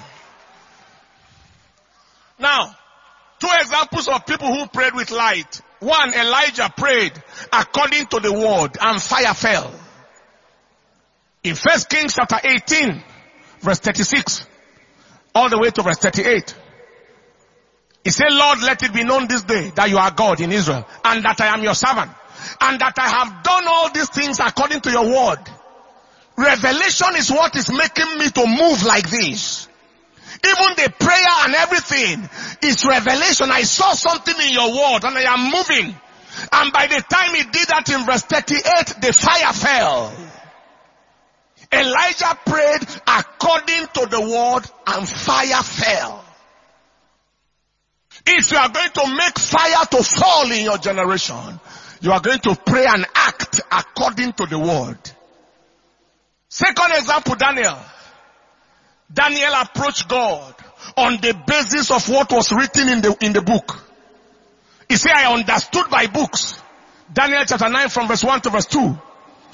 Now, two examples of people who prayed with light. One, Elijah prayed according to the word and fire fell. In First Kings chapter eighteen, verse thirty-six, all the way to verse thirty-eight. He said, Lord, let it be known this day that you are God in Israel and that I am your servant and that I have done all these things according to your word. Revelation is what is making me to move like this. Even the prayer and everything is revelation. I saw something in your word and I am moving. And by the time he did that in verse thirty-eight, the fire fell. Elijah prayed according to the word and fire fell. If you are going to make fire to fall in your generation, you are going to pray and act according to the word. Second example, Daniel. Daniel approached God on the basis of what was written in the, in the book. He said, I understood by books. Daniel chapter nine from verse one to verse two.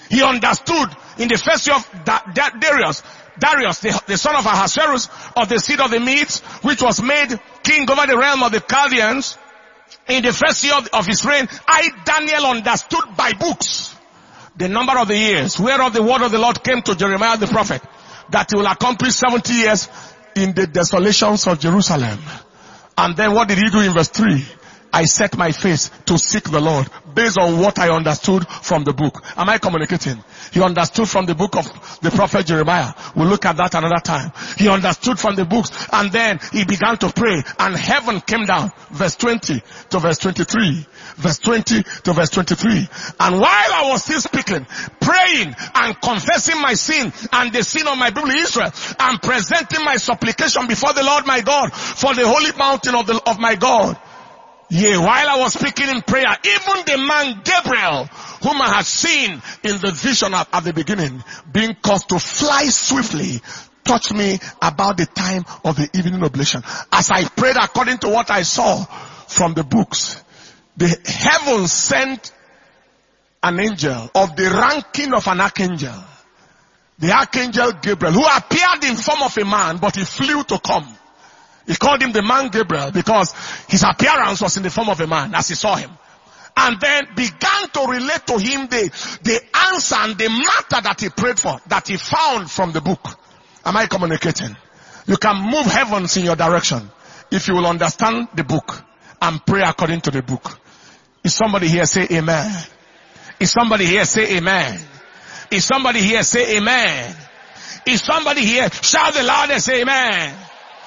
He understood in the first year of da- da- Darius, Darius, the, the son of Ahasuerus, of the seed of the Medes, which was made king over the realm of the Chaldeans, in the first year of, of his reign, I, Daniel, understood by books the number of the years whereof the word of the Lord came to Jeremiah the prophet, that he will accomplish seventy years in the desolations of Jerusalem. And then what did he do in verse three? I set my face to seek the Lord based on what I understood from the book. Am I communicating? He understood from the book of the prophet Jeremiah. We'll look at that another time. He understood from the books, and then he began to pray, and heaven came down. Verse twenty to verse twenty-three. Verse twenty to verse twenty-three. And while I was still speaking, praying and confessing my sin and the sin of my people Israel, and presenting my supplication before the Lord my God for the holy mountain of the of my God, yea, while I was speaking in prayer, even the man Gabriel, whom I had seen in the vision at, at the beginning, being caused to fly swiftly, touched me about the time of the evening oblation. As I prayed according to what I saw from the books, the heavens sent an angel of the ranking of an archangel, the archangel Gabriel, who appeared in form of a man, but he flew to come. He called him the man Gabriel because his appearance was in the form of a man as he saw him. And then began to relate to him the, the answer and the matter that he prayed for, that he found from the book. Am I communicating? You can move heavens in your direction if you will understand the book and pray according to the book. Is somebody here say amen? Is somebody here say amen? Is somebody here say amen? Is somebody here shout the loudest amen?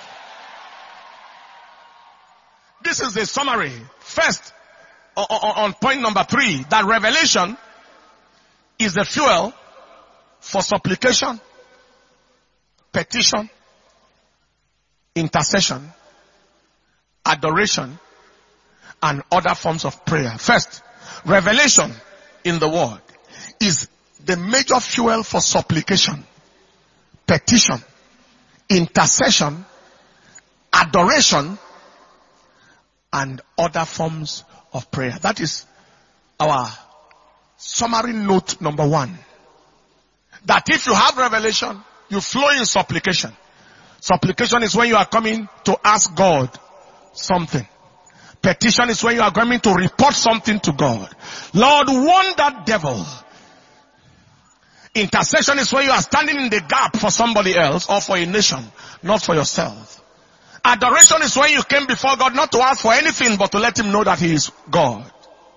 This is the summary. First, on point number three, that revelation is the fuel for supplication, petition, intercession, adoration, and other forms of prayer. First, revelation in the word is the major fuel for supplication, petition, intercession, adoration, and other forms of prayer. That is our summary note number one. That if you have revelation, you flow in supplication. Supplication is when you are coming to ask God something. Petition is when you are coming to report something to God. Lord, warn that devil. Intercession is when you are standing in the gap for somebody else or for a nation, not for yourself. Adoration is when you came before God not to ask for anything but to let him know that he is God.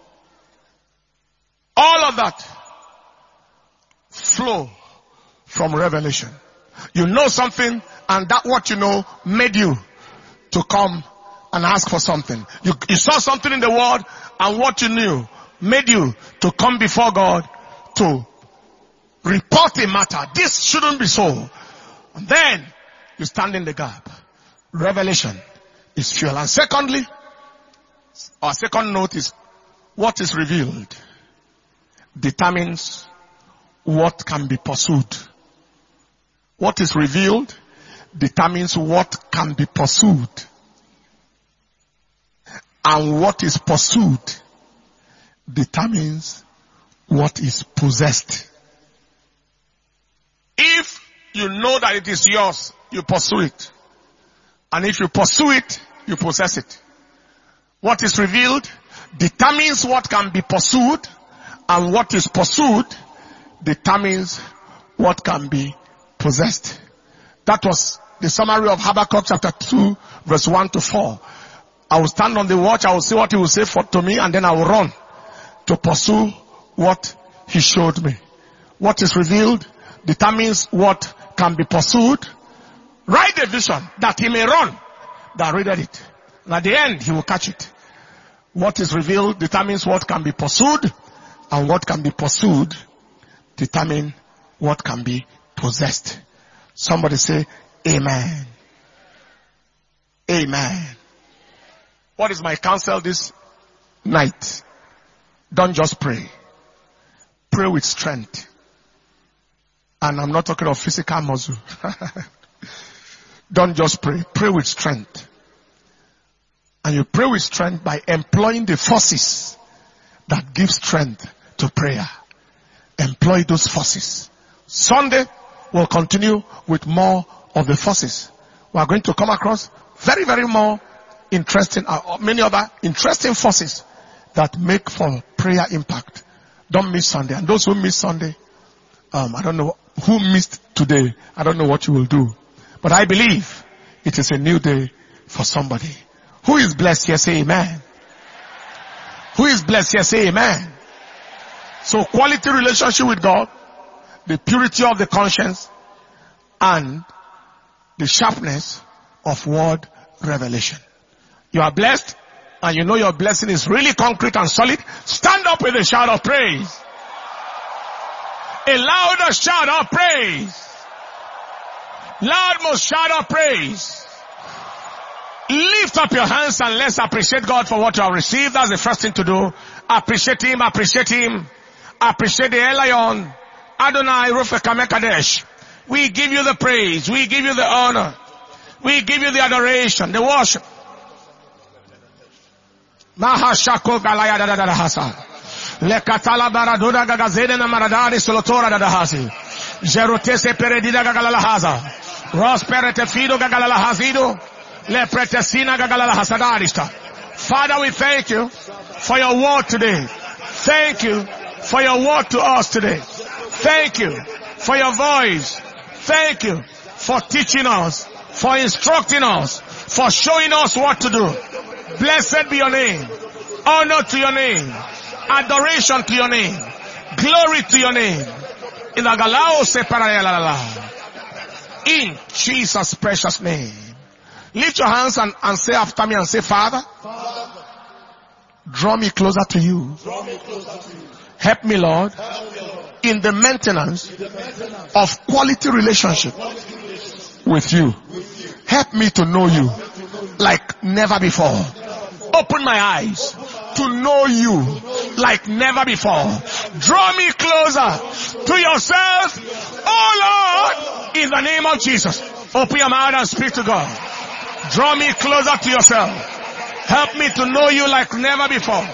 All of that flow from revelation. You know something, and that what you know made you to come and ask for something. You, you saw something in the word, and what you knew made you to come before God to report a matter. This shouldn't be so. And then you stand in the gap. Revelation is fuel. And secondly, our second note is what is revealed determines what can be pursued. What is revealed determines what can be pursued. And what is pursued determines what is possessed. If you know that it is yours, you pursue it. And if you pursue it, you possess it. What is revealed determines what can be pursued, and what is pursued determines what can be possessed. That was the summary of Habakkuk chapter two, verse one to four. I will stand on the watch, I will see what he will say for, to me, and then I will run to pursue what he showed me. What is revealed determines what can be pursued. Write a vision that he may run that readeth it. And at the end, he will catch it. What is revealed determines what can be pursued, and what can be pursued determine what can be possessed. Somebody say, amen. Amen. What is my counsel this night? Don't just pray. Pray with strength. And I'm not talking of physical muscle. Don't just pray. Pray with strength. And you pray with strength by employing the forces that give strength to prayer. Employ those forces. Sunday, we'll continue with more of the forces. We are going to come across very, very more interesting, uh, many other interesting forces that make for prayer impact. Don't miss Sunday. And those who miss Sunday, um, I don't know who missed today. I don't know what you will do. But I believe it is a new day for somebody. Who is blessed here? Say amen. Who is blessed here? Say amen. So quality relationship with God, the purity of the conscience, and the sharpness of word revelation. You are blessed, and you know your blessing is really concrete and solid. Stand up with a shout of praise. A louder shout of praise. Loudmost shout of praise. Lift up your hands and let's appreciate God for what you have received. That's the first thing to do. Appreciate Him, appreciate Him. Appreciate the Elion. Adonai Rufeka Mekadesh. We give you the praise. We give you the honor. We give you the adoration, the worship. Mahashako Galaya Dadahasa. Lekatala Baraduda Gagazede na Maradari Solotora Dadahasi. Jerotese Peredida Gagalalahaza. Ros Perete Fido Gagalalahazido. Le Pretesina Gagalalahasadarista. Father, we thank you for your word today. Thank you for your word to us today. Thank you for your voice. Thank you for teaching us, for instructing us, for showing us what to do. Blessed be your name. Honor to your name. Adoration to your name. Glory to your name. In the Galao Separayalala. In Jesus' precious name. Lift your hands and, and say after me and say, Father, Father, draw me closer to you. Draw me closer to you. Help me, Lord, Help me, Lord. In the maintenance, in the maintenance of quality relationship, quality relationship with, you. with you. Help me to know you like never before. Open my eyes to know you like never before. Draw me closer to yourself, oh Lord, in the name of Jesus. Open your mouth and speak to God. Draw me closer to yourself. Help me to know you like never before.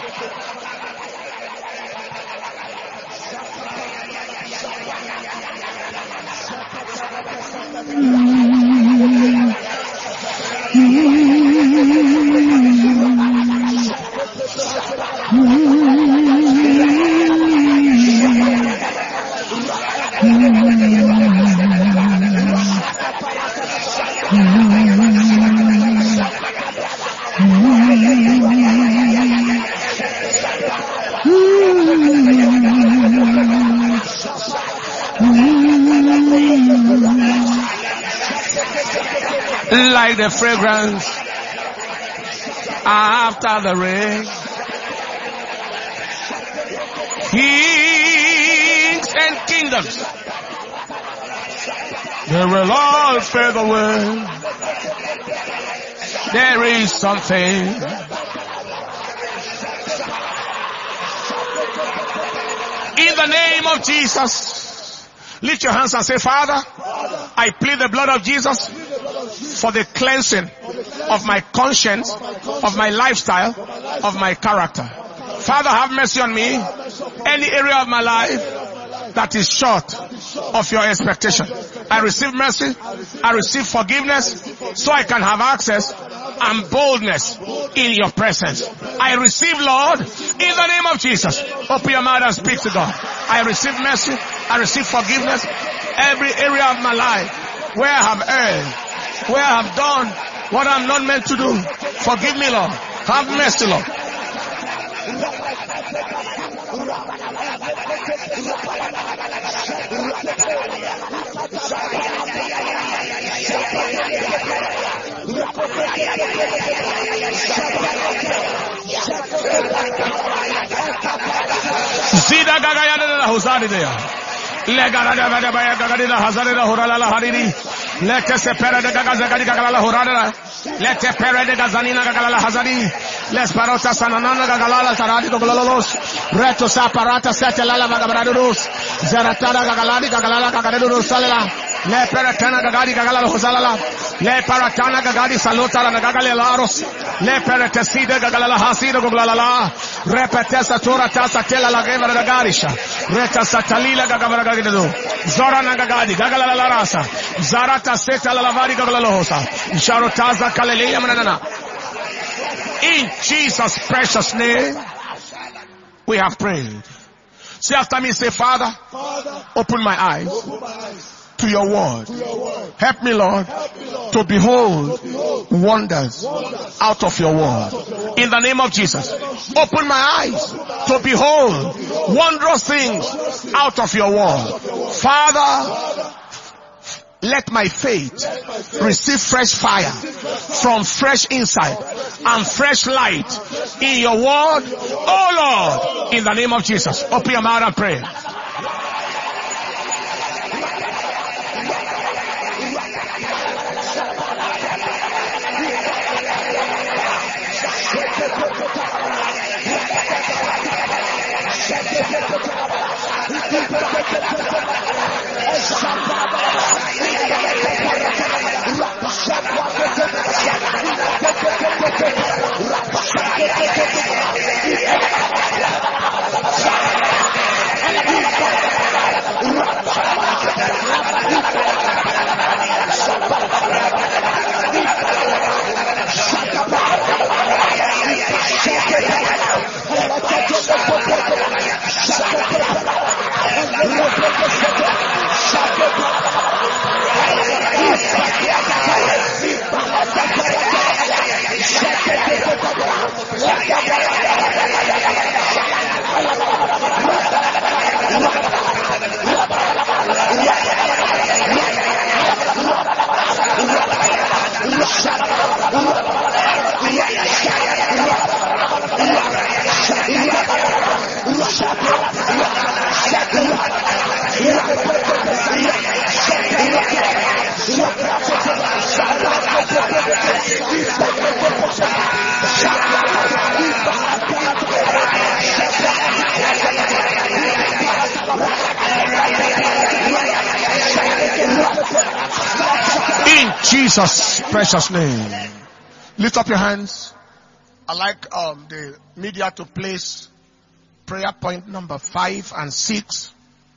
Like the fragrance after the rain, kings and kingdoms, they will all fade away. There is something in the name of Jesus. Lift your hands and say, Father, I plead the blood of Jesus for the cleansing of my conscience, of my lifestyle, of my character. Father, have mercy on me. Any area of my life that is short of your expectation, I receive mercy, I receive forgiveness, so I can have access and boldness in your presence. I receive, Lord, in the name of Jesus. Open your mouth and speak to God. I receive mercy, I receive forgiveness. Every area of my life where I have erred, where I have done what I'm not meant to do, forgive me, Lord. Have mercy, Lord. Zida gagaya de la huzadi de. Legara de de baya gagadi de hazari de horala la hariri. Let us separe de gagazagadi gagala horada. Let us separe de gazanina gagala hazari. Les parota sananana gagala taradi gogololos. Reto saparata setelala vagabrados. Zaratara gagaladi gagala gagados salala. Le peratana gagadi gagala hozalala. Le paratana gagadi salota la gagale laros. Le perateside gagala hasida goglala. Repetesa tora tasa tela la gevara da garisha. Reta satalila gagavara gagidu. Zora nagagadi gagala la rasa. Zarata seta la lavari gagala lohosa. Sharotaza kaleleya manana. In Jesus' precious name, we have prayed. Say after me, say, Father, Father open my eyes, open my eyes to your word. To your word. Help me, Lord, Help me, Lord to, behold to behold wonders, wonders out of your word. Of your word. In the name of Jesus, open my eyes to behold wondrous things out of your word. Father, let my faith receive fresh fire from fresh insight and fresh light in your word. Oh Lord, in the name of Jesus, open your mouth and pray. In Jesus' precious name. Lift up your hands. I like um, the media to place prayer point number five and six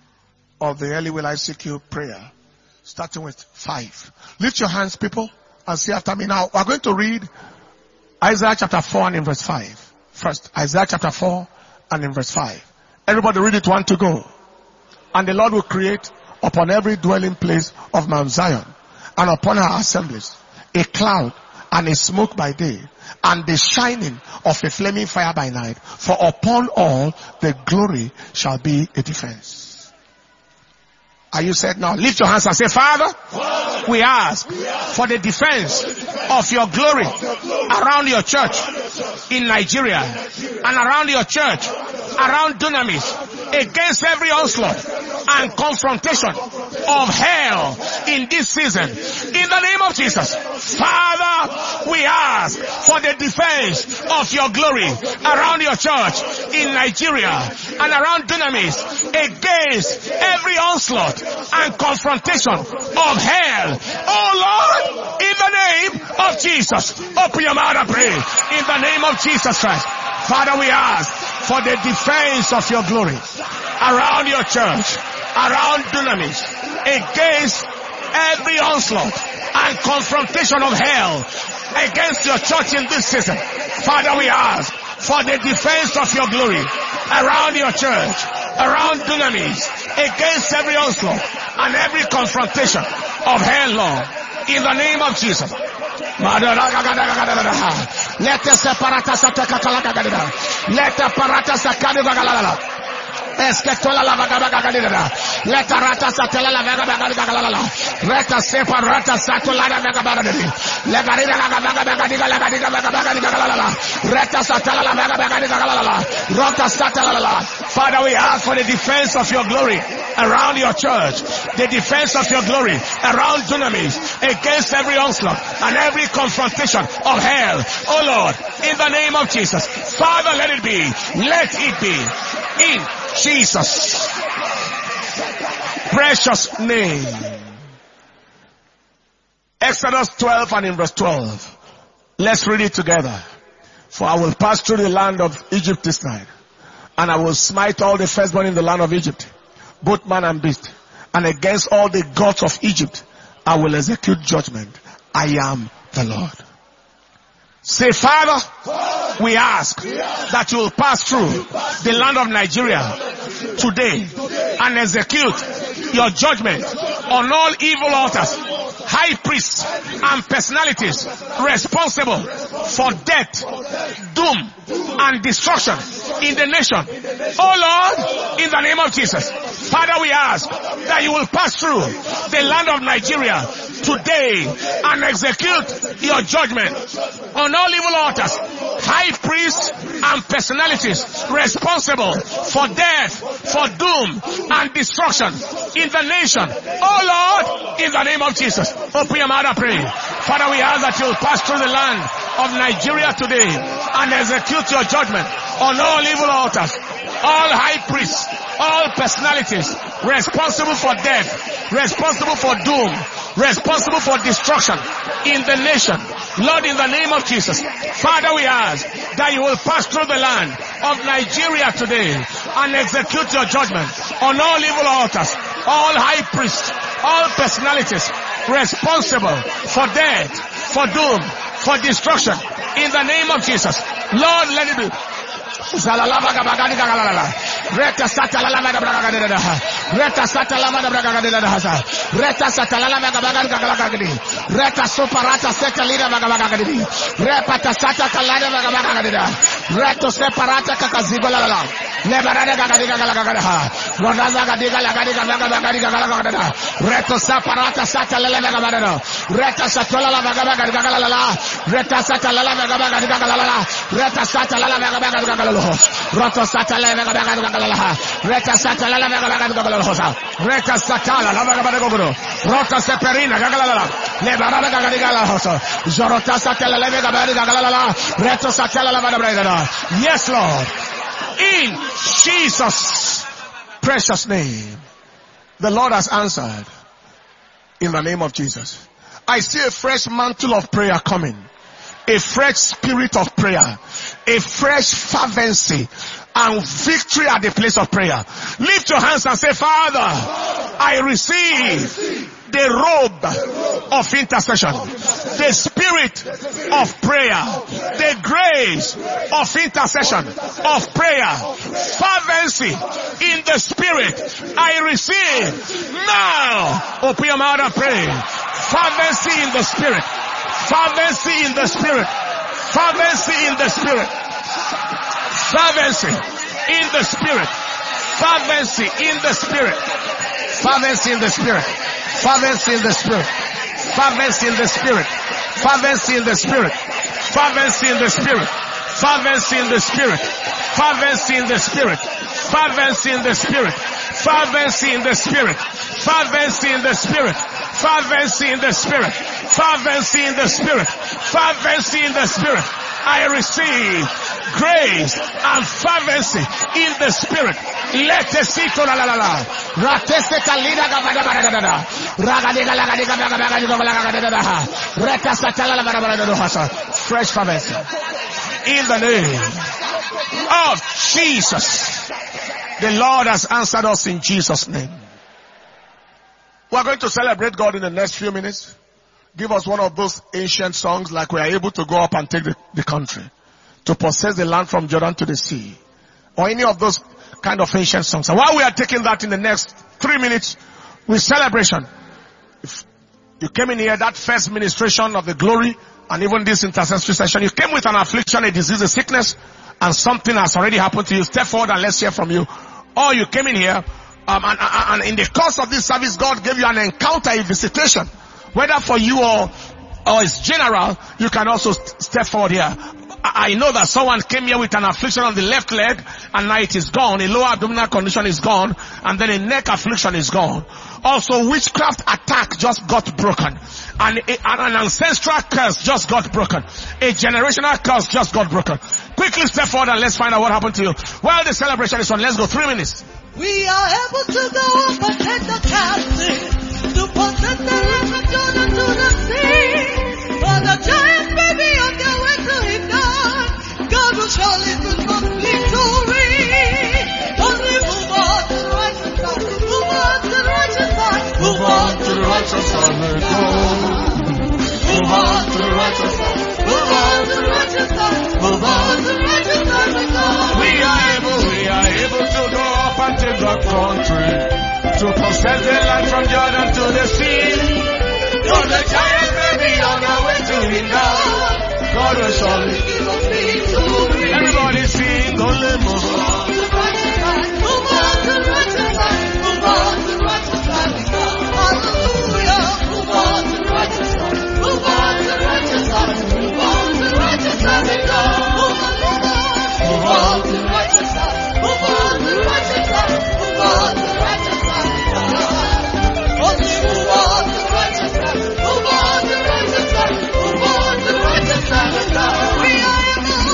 of the Early Will I Seek You prayer. Starting with five. Lift your hands, people, and say after me. Now, we're going to read Isaiah chapter four and in verse five. First, Isaiah chapter four and in verse five. Everybody read it, one to go. And the Lord will create upon every dwelling place of Mount Zion and upon her assemblies a cloud and a smoke by day and the shining of a flaming fire by night. For upon all the glory shall be a defense. Are you set now? Lift your hands and say, Father, Father we, ask we ask for the defense, for the defense of your glory, of your glory around your church, around your church in, Nigeria, in Nigeria and around your church, around Dunamis, against every onslaught and confrontation of hell in this season. In the name of Jesus, Father, we ask for the defense of your glory around your church in Nigeria and around Dunamis against every onslaught and confrontation of hell. Oh Lord, in the name of Jesus, open your mouth and pray. In the name of Jesus Christ, Father, we ask for the defense of your glory around your church, around Dunamis, against every onslaught and confrontation of hell against your church in this season. Father, we ask for the defense of your glory around your church, around Dunamis, against every onslaught and every confrontation of hell, Lord, in the name of Jesus. Let us separate us. Let us separate us. Esketola la vaga vaga galera. Let a rata satela la vaga vaga galera. Rata sepa rata satola la vaga vaga galera. La garira la vaga vaga galera la garira vaga vaga galera. Rata satela la vaga vaga galera. Rata satela la. Father, we ask for the defense of your glory around your church, the defense of your glory around Dunamis, against every onslaught and every confrontation of hell. Oh Lord, in the name of Jesus, Father, let it be. Let it be. In Jesus' precious name. Exodus twelve and in verse twelve. Let's read it together. For I will pass through the land of Egypt this night, and I will smite all the firstborn in the land of Egypt, both man and beast, and against all the gods of Egypt I will execute judgment. I am the Lord. Say, Father, we ask that you will pass through the land of Nigeria today and execute your judgment on all evil altars, high priests and personalities responsible for death, doom and destruction in the nation. Oh Lord, in the name of Jesus, Father, we ask that you will pass through the land of Nigeria today and execute your judgment on all evil altars, high priests and personalities responsible for death, for doom and destruction in the nation. Oh Lord, in the name of Jesus, open your mouth and pray. Father, we ask that you will pass through the land of Nigeria today and execute your judgment on all evil altars, all high priests, all personalities responsible for death, responsible for doom, responsible for destruction in the nation. Lord, in the name of Jesus, Father, we ask that you will pass through the land of Nigeria today and execute your judgment on all evil altars, all high priests, all personalities responsible for death, for doom, for destruction in the name of Jesus. Lord, let it be. Reta satalala magabagadida. Reta satalala magabagadida. Reta satalala magabagadida. Reta soparata setalida magabagadida. Repata satalala magabagadida. Reto separata kakazigola. Lebarada gagadiga galagada. Rodaza gadiga lagadiga magabagadida galagada. Reto separata satalala magabagadida. Reta satalala magabagadida galala. Reta satalala magabagadida galala. Reta satalala magabagadida galala. Roto satala mega baga galala. Reta satala la mega baga galala. Reta satala la mega baga galala. Roto seperina galala. Le baraga galala. Jorota satala la mega baga galala. Reto satala la mega baga. Yes, Lord. In Jesus' precious name, the Lord has answered. In the name of Jesus, I see a fresh mantle of prayer coming. A fresh spirit of prayer, a fresh fervency and victory at the place of prayer. Lift your hands and say, Father, I receive the robe of intercession, the spirit of prayer, the grace of intercession, of prayer, fervency in the spirit. I receive now. Open your mouth and pray. Fervency in the spirit. Fervency in the spirit. Fervency in the spirit. Fervency in the spirit. Fervency in the spirit. Fervency in the spirit. Fervency in the spirit. Fervency in the spirit. Fervency in the spirit. Fervency in the spirit. Fervency in the spirit. Fervency in the spirit. Fervency in the spirit. Fervency in the spirit. Fervency in the spirit. Fervency in the spirit. Fervency in the spirit. Fervency in the spirit. I receive grace and fervency in the spirit. Let us see to la la la la. Rateste kalida gabada bada da. Ragadiga lagadiga bagadiga bagadiga da. Retasta tala bada bada da. Fresh fervency. In the name of Jesus. The Lord has answered us in Jesus' name. We are going to celebrate God in the next few minutes. Give us one of those ancient songs like we are able to go up and take the, the country. To possess the land from Jordan to the sea. Or any of those kind of ancient songs. And while we are taking that in the next three minutes with celebration. If you came in here, that first ministration of the glory and even this intercessory session, you came with an affliction, a disease, a sickness, and something has already happened to you. Step forward and let's hear from you. Or you came in here Um, and, and in the course of this service, God gave you an encounter, a visitation. Whether for you or, or it's general, you can also st- step forward here. I, I know that someone came here with an affliction on the left leg, and now it is gone. A lower abdominal condition is gone, and then a neck affliction is gone. Also, witchcraft attack just got broken. And a, an ancestral curse just got broken. A generational curse just got broken. Quickly step forward and let's find out what happened to you. While the celebration is on, let's go three minutes. We are able to go up and take the captive, to possess the land from Jordan to the sea. For the giant baby on their way to his God, surely to complete victory. Only move on to the righteous side. Move on to the righteous side. Move on to the righteous side. Let go. Move on to the righteous side. Move on to the righteous side. Move on to the righteous side. Let go. We are able, we are able to go up and take the country, to possess the land from Jordan to the sea. Though the giants may be on our way to hinder, God will surely Give us victory. everybody sing, only move on. To the righteous side. Move on to the righteous side. Move on to the righteous side. Let go. Hallelujah. Move on to the righteous side. Move on to the righteous side. Move on to the righteous side. Let go. Move on, move on. Move on to the righteous side. Move on to the righteous side. Move on to the righteous side. Only move on to the righteous side. Move on to the righteous side. Move on to the righteous side. Let go. We are able.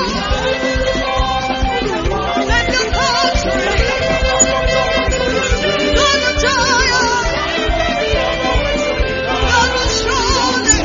Let the country. Do the giant. God will surely.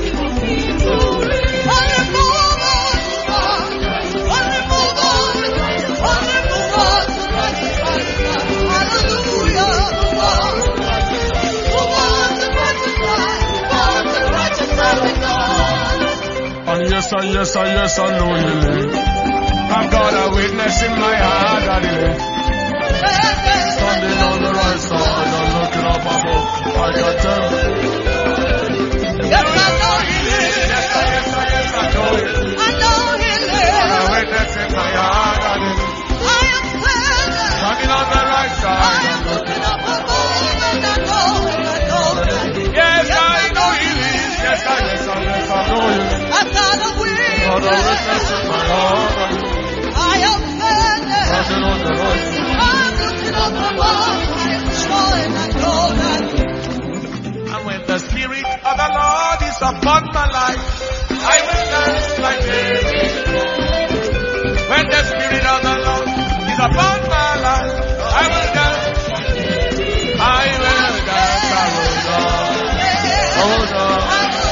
Only move on. Only move on. Only move on to the righteous side. Hallelujah. Move on. Move on to the righteous side. Move on to the righteous side. Let go. And yes, and yes, and yes, I know you live. I've got a witness in my heart that he lives. Standing on the right side and looking up above, I can tell. Yes, I know he lives. Yes, I, yes, I, yes, I know you. I know he Got a lives. witness in my heart that he lives. I am present. Standing on the right I side. am looking up above and I know and I know that he Yes, I know you live. Yes, I, yes, I, yes, I know you live. I've got a Got a witness in witness. my heart that he lives. I am present. Standing on the right side. I'm looking up above. I am sure and I know that And when the Spirit of the Lord is upon my life, I will dance like David. When the Spirit of the Lord is upon my life, I will dance. I will dance, I will dance. Oh, dance.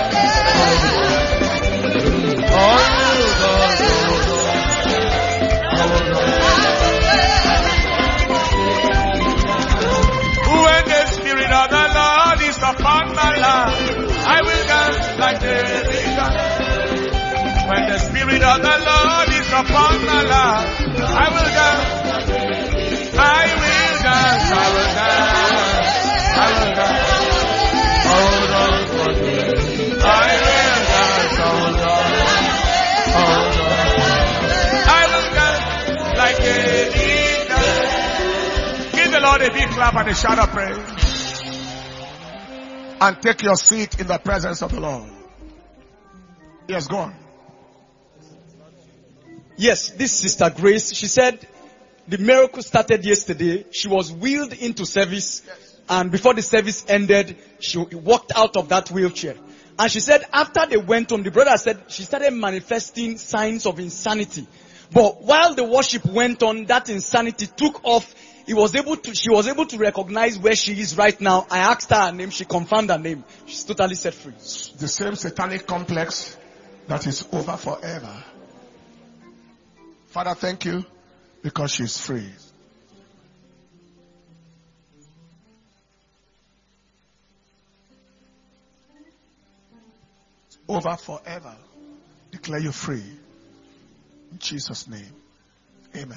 Oh, dance, oh, dance. When the Spirit of the Lord is upon my life, I will dance like David. When the Spirit of the Lord is upon my life, I will dance. I will dance, I will dance. I will dance. Oh, dance. I will dance, I will dance. Oh, dance. I will dance like David. Give the Lord a big clap and a shout of praise. And take your seat in the presence of the Lord. Yes, go on. Yes, this Sister Grace, she said the miracle started yesterday. She was wheeled into service, and before the service ended, she walked out of that wheelchair. And she said after they went home, the brother said she started manifesting signs of insanity. But while the worship went on, that insanity took off. He was able to, she was able to recognize where she is right now. I asked her her name. She confirmed her name. She's totally set free. The same satanic complex that is over forever. Father, thank you because she's free. It's over forever. Declare you free. In Jesus' name. Amen.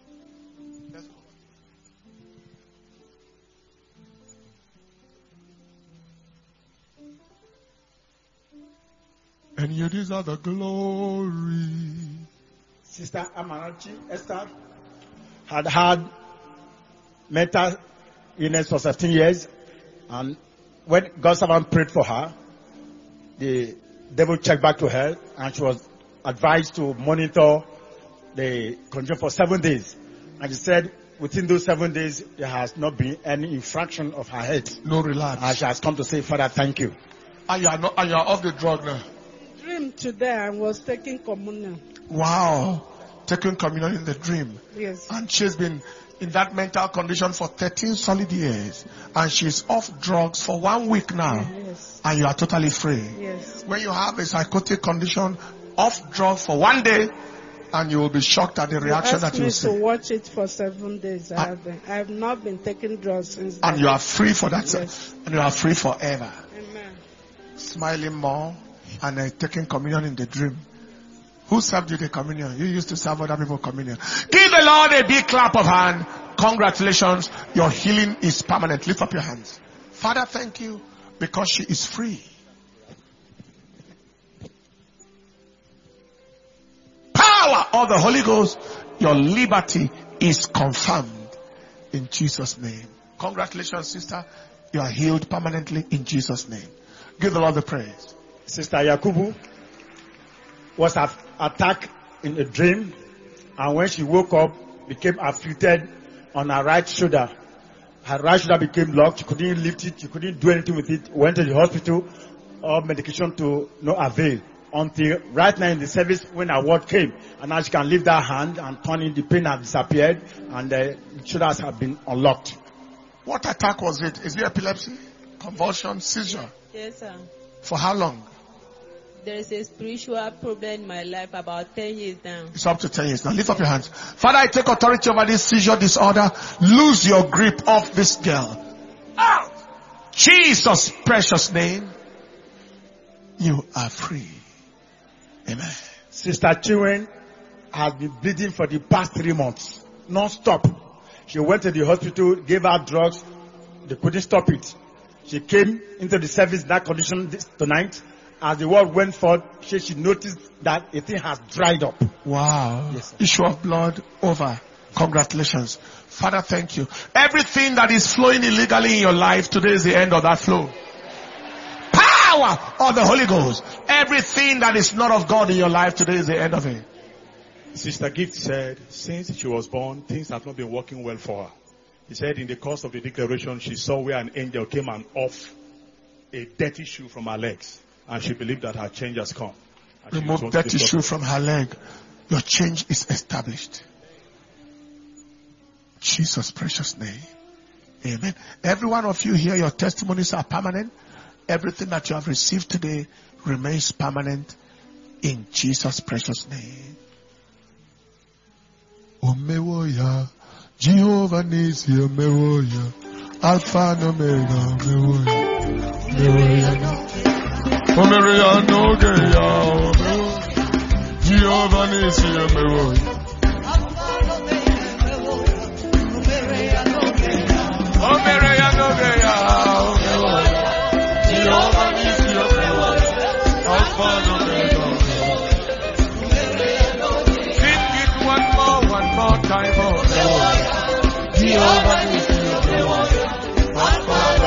And you deserve the glory. Sister Amarachi Esther had had mental illness for seventeen years, and when God's servant prayed for her, the devil checked back to her, and she was advised to monitor the condition for seven days. And she said within those seven days, there has not been any infraction of her health. No relax. And she has come to say, Father, thank you. And you are not, and you are off the drug now. Dream today I was taking communion. Wow. Taking communion in the dream. Yes. And she's been in that mental condition for thirteen solid years. And she's off drugs for one week now. Yes. And you are totally free. Yes. When you have a psychotic condition, off drugs for one day, And you will be shocked at the You reaction asked that you me will to see. watch it for seven days. I Ah. have, been, I have not been taking drugs since And then. you are free for that. Yes. And you are free forever. Amen. Smiling more and uh, taking communion in the dream. Who served you the communion? You used to serve other people communion. Give the Lord a big clap of hand. Congratulations. Your healing is permanent. Lift up your hands. Father, thank you because she is free. Power of the Holy Ghost. Your liberty is confirmed in Jesus' name. Congratulations, sister. You are healed permanently in Jesus' name. Give the Lord the praise. Sister Yakubu was a- attacked in a dream, and when she woke up, became afflicted on her right shoulder. Her right shoulder became locked. She couldn't lift it. She couldn't do anything with it. Went to the hospital. All medication to no avail. Until right now in the service, when her word came, and now she can lift that hand and turn it. The pain has disappeared, and the shoulders have been unlocked. What attack was it? Is it epilepsy? Convulsion? Seizure? Yes, sir. For how long? There is a spiritual problem in my life about ten years now. It's up to ten years. Now lift up your hands. Father, I take authority over this seizure disorder. Lose your grip off this girl. Out! Jesus' precious name. You are free. Amen. Sister Chiwen has been bleeding for the past three months, non-stop. She went to the hospital, gave her drugs. They couldn't stop it. She came into the service in that condition this, tonight. As the word went forth, she, she noticed that a thing has dried up. Wow. Yes, sir. Issue of blood over. Congratulations. Father, thank you. Everything that is flowing illegally in your life, today is the end of that flow. Power of the Holy Ghost. Everything that is not of God in your life, today is the end of it. Sister Gift said, since she was born, things have not been working well for her. He said in the course of the declaration, she saw where an angel came and off a dirty shoe from her legs. And she believed that her change has come. And she Remove wants to dirty stop. shoe from her leg. Your change is established. Jesus' precious name. Amen. Every one of you here, your testimonies are permanent. Everything that you have received today remains permanent in Jesus' precious name. Omewoya, Jehovah Nisi, Omewoya, Alpha and Omega, Omewoya, Omewoya, Omewoya, Nogeya, Omewoya, Jehovah Nisi, Omewoya, Omewoya, Nogeya, Omewoya, Jehovah Nisi, Omewoya, Alpha and Omega. Sing it one more, one more time, oh Lord. Jehovah Nisi, Omewoya, Alpha and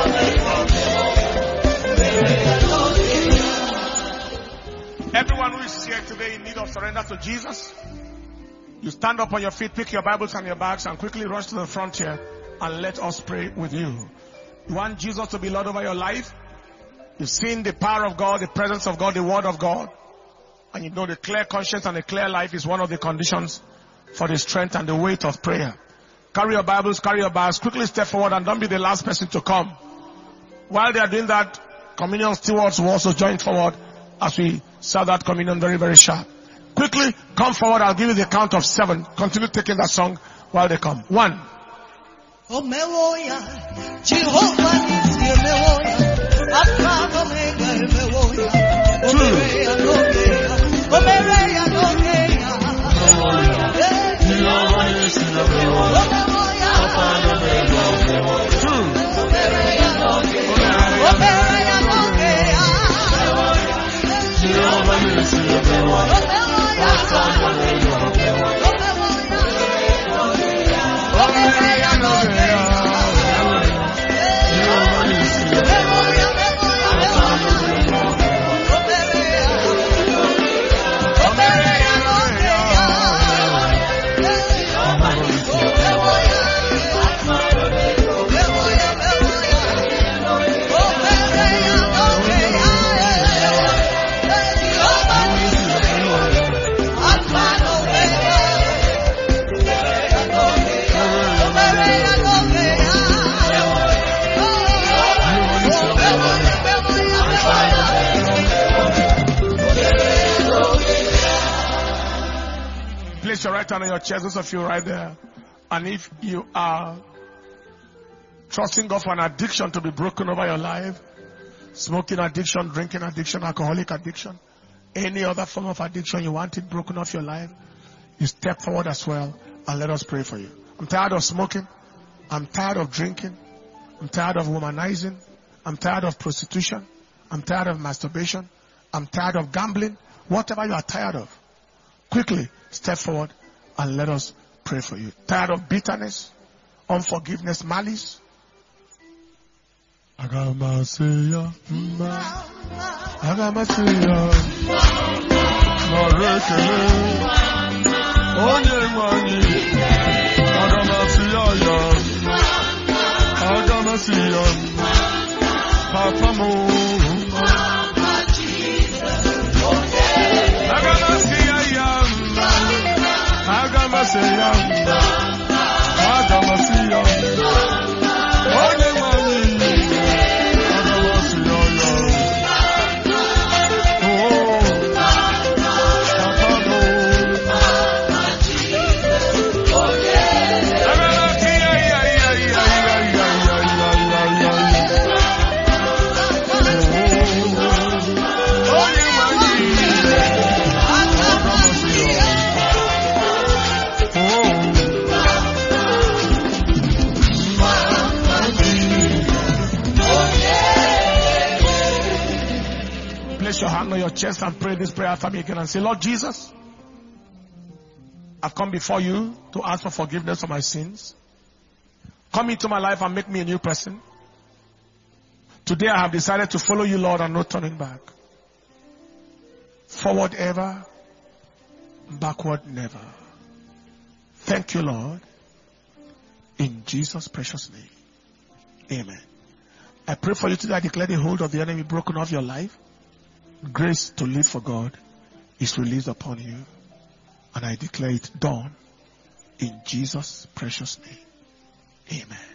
Omega. Everyone who is here today in need of surrender to Jesus, you stand up on your feet, pick your Bibles and your bags, and quickly rush to the front here, and let us pray with you. You want Jesus to be Lord over your life? You've seen the power of God, the presence of God, the Word of God, and you know the clear conscience and the clear life is one of the conditions for the strength and the weight of prayer. Carry your Bibles, carry your bags, quickly step forward, and don't be the last person to come. While they are doing that, communion stewards will also join forward as we serve that communion very, very sharp. Quickly come forward. I'll give you the count of seven. Continue taking that song while they come. One. Omewoya, Jehovah Nisi, Omewoya, Alpha and Omega, Omewoya, Omereya, Nogeya, Omereya, Nogeya, Jehovah Nisi, Omewoya, Alpha and Omega, Omereya, Nogeya, Omereya, Nogeya, Jehovah Nisi, Omewoya, Alpha and Omega, Omereya, Nogeya, Jehovah Nisi, Omewoya. your right hand on your chest, those of you right there. And if you are trusting God for an addiction to be broken over your life, smoking addiction, drinking addiction, alcoholic addiction, any other form of addiction you want it broken off your life, you step forward as well and let us pray for you. I'm tired of smoking. I'm tired of drinking. I'm tired of womanizing. I'm tired of prostitution. I'm tired of masturbation. I'm tired of gambling. Whatever you are tired of, quickly step forward and let us pray for you. Tired of bitterness, unforgiveness, malice. Agamasiya, Agamasiya, Marekele, Onyemani, Agamasiya, Agamasiya, Papamu, Agamasiya, Agamasiya, Agamasiya, Onyemani. Place your hand on your chest and pray this prayer after me again and say, Lord Jesus, I've come before you to ask for forgiveness for my sins. Come into my life and make me a new person. Today I have decided to follow you, Lord, and no turning back. Forward ever, backward never. Thank you, Lord. In Jesus' precious name. Amen. I pray for you today. I declare the hold of the enemy broken off your life. Grace to live for God is released upon you. And I declare it done in Jesus' precious name. Amen.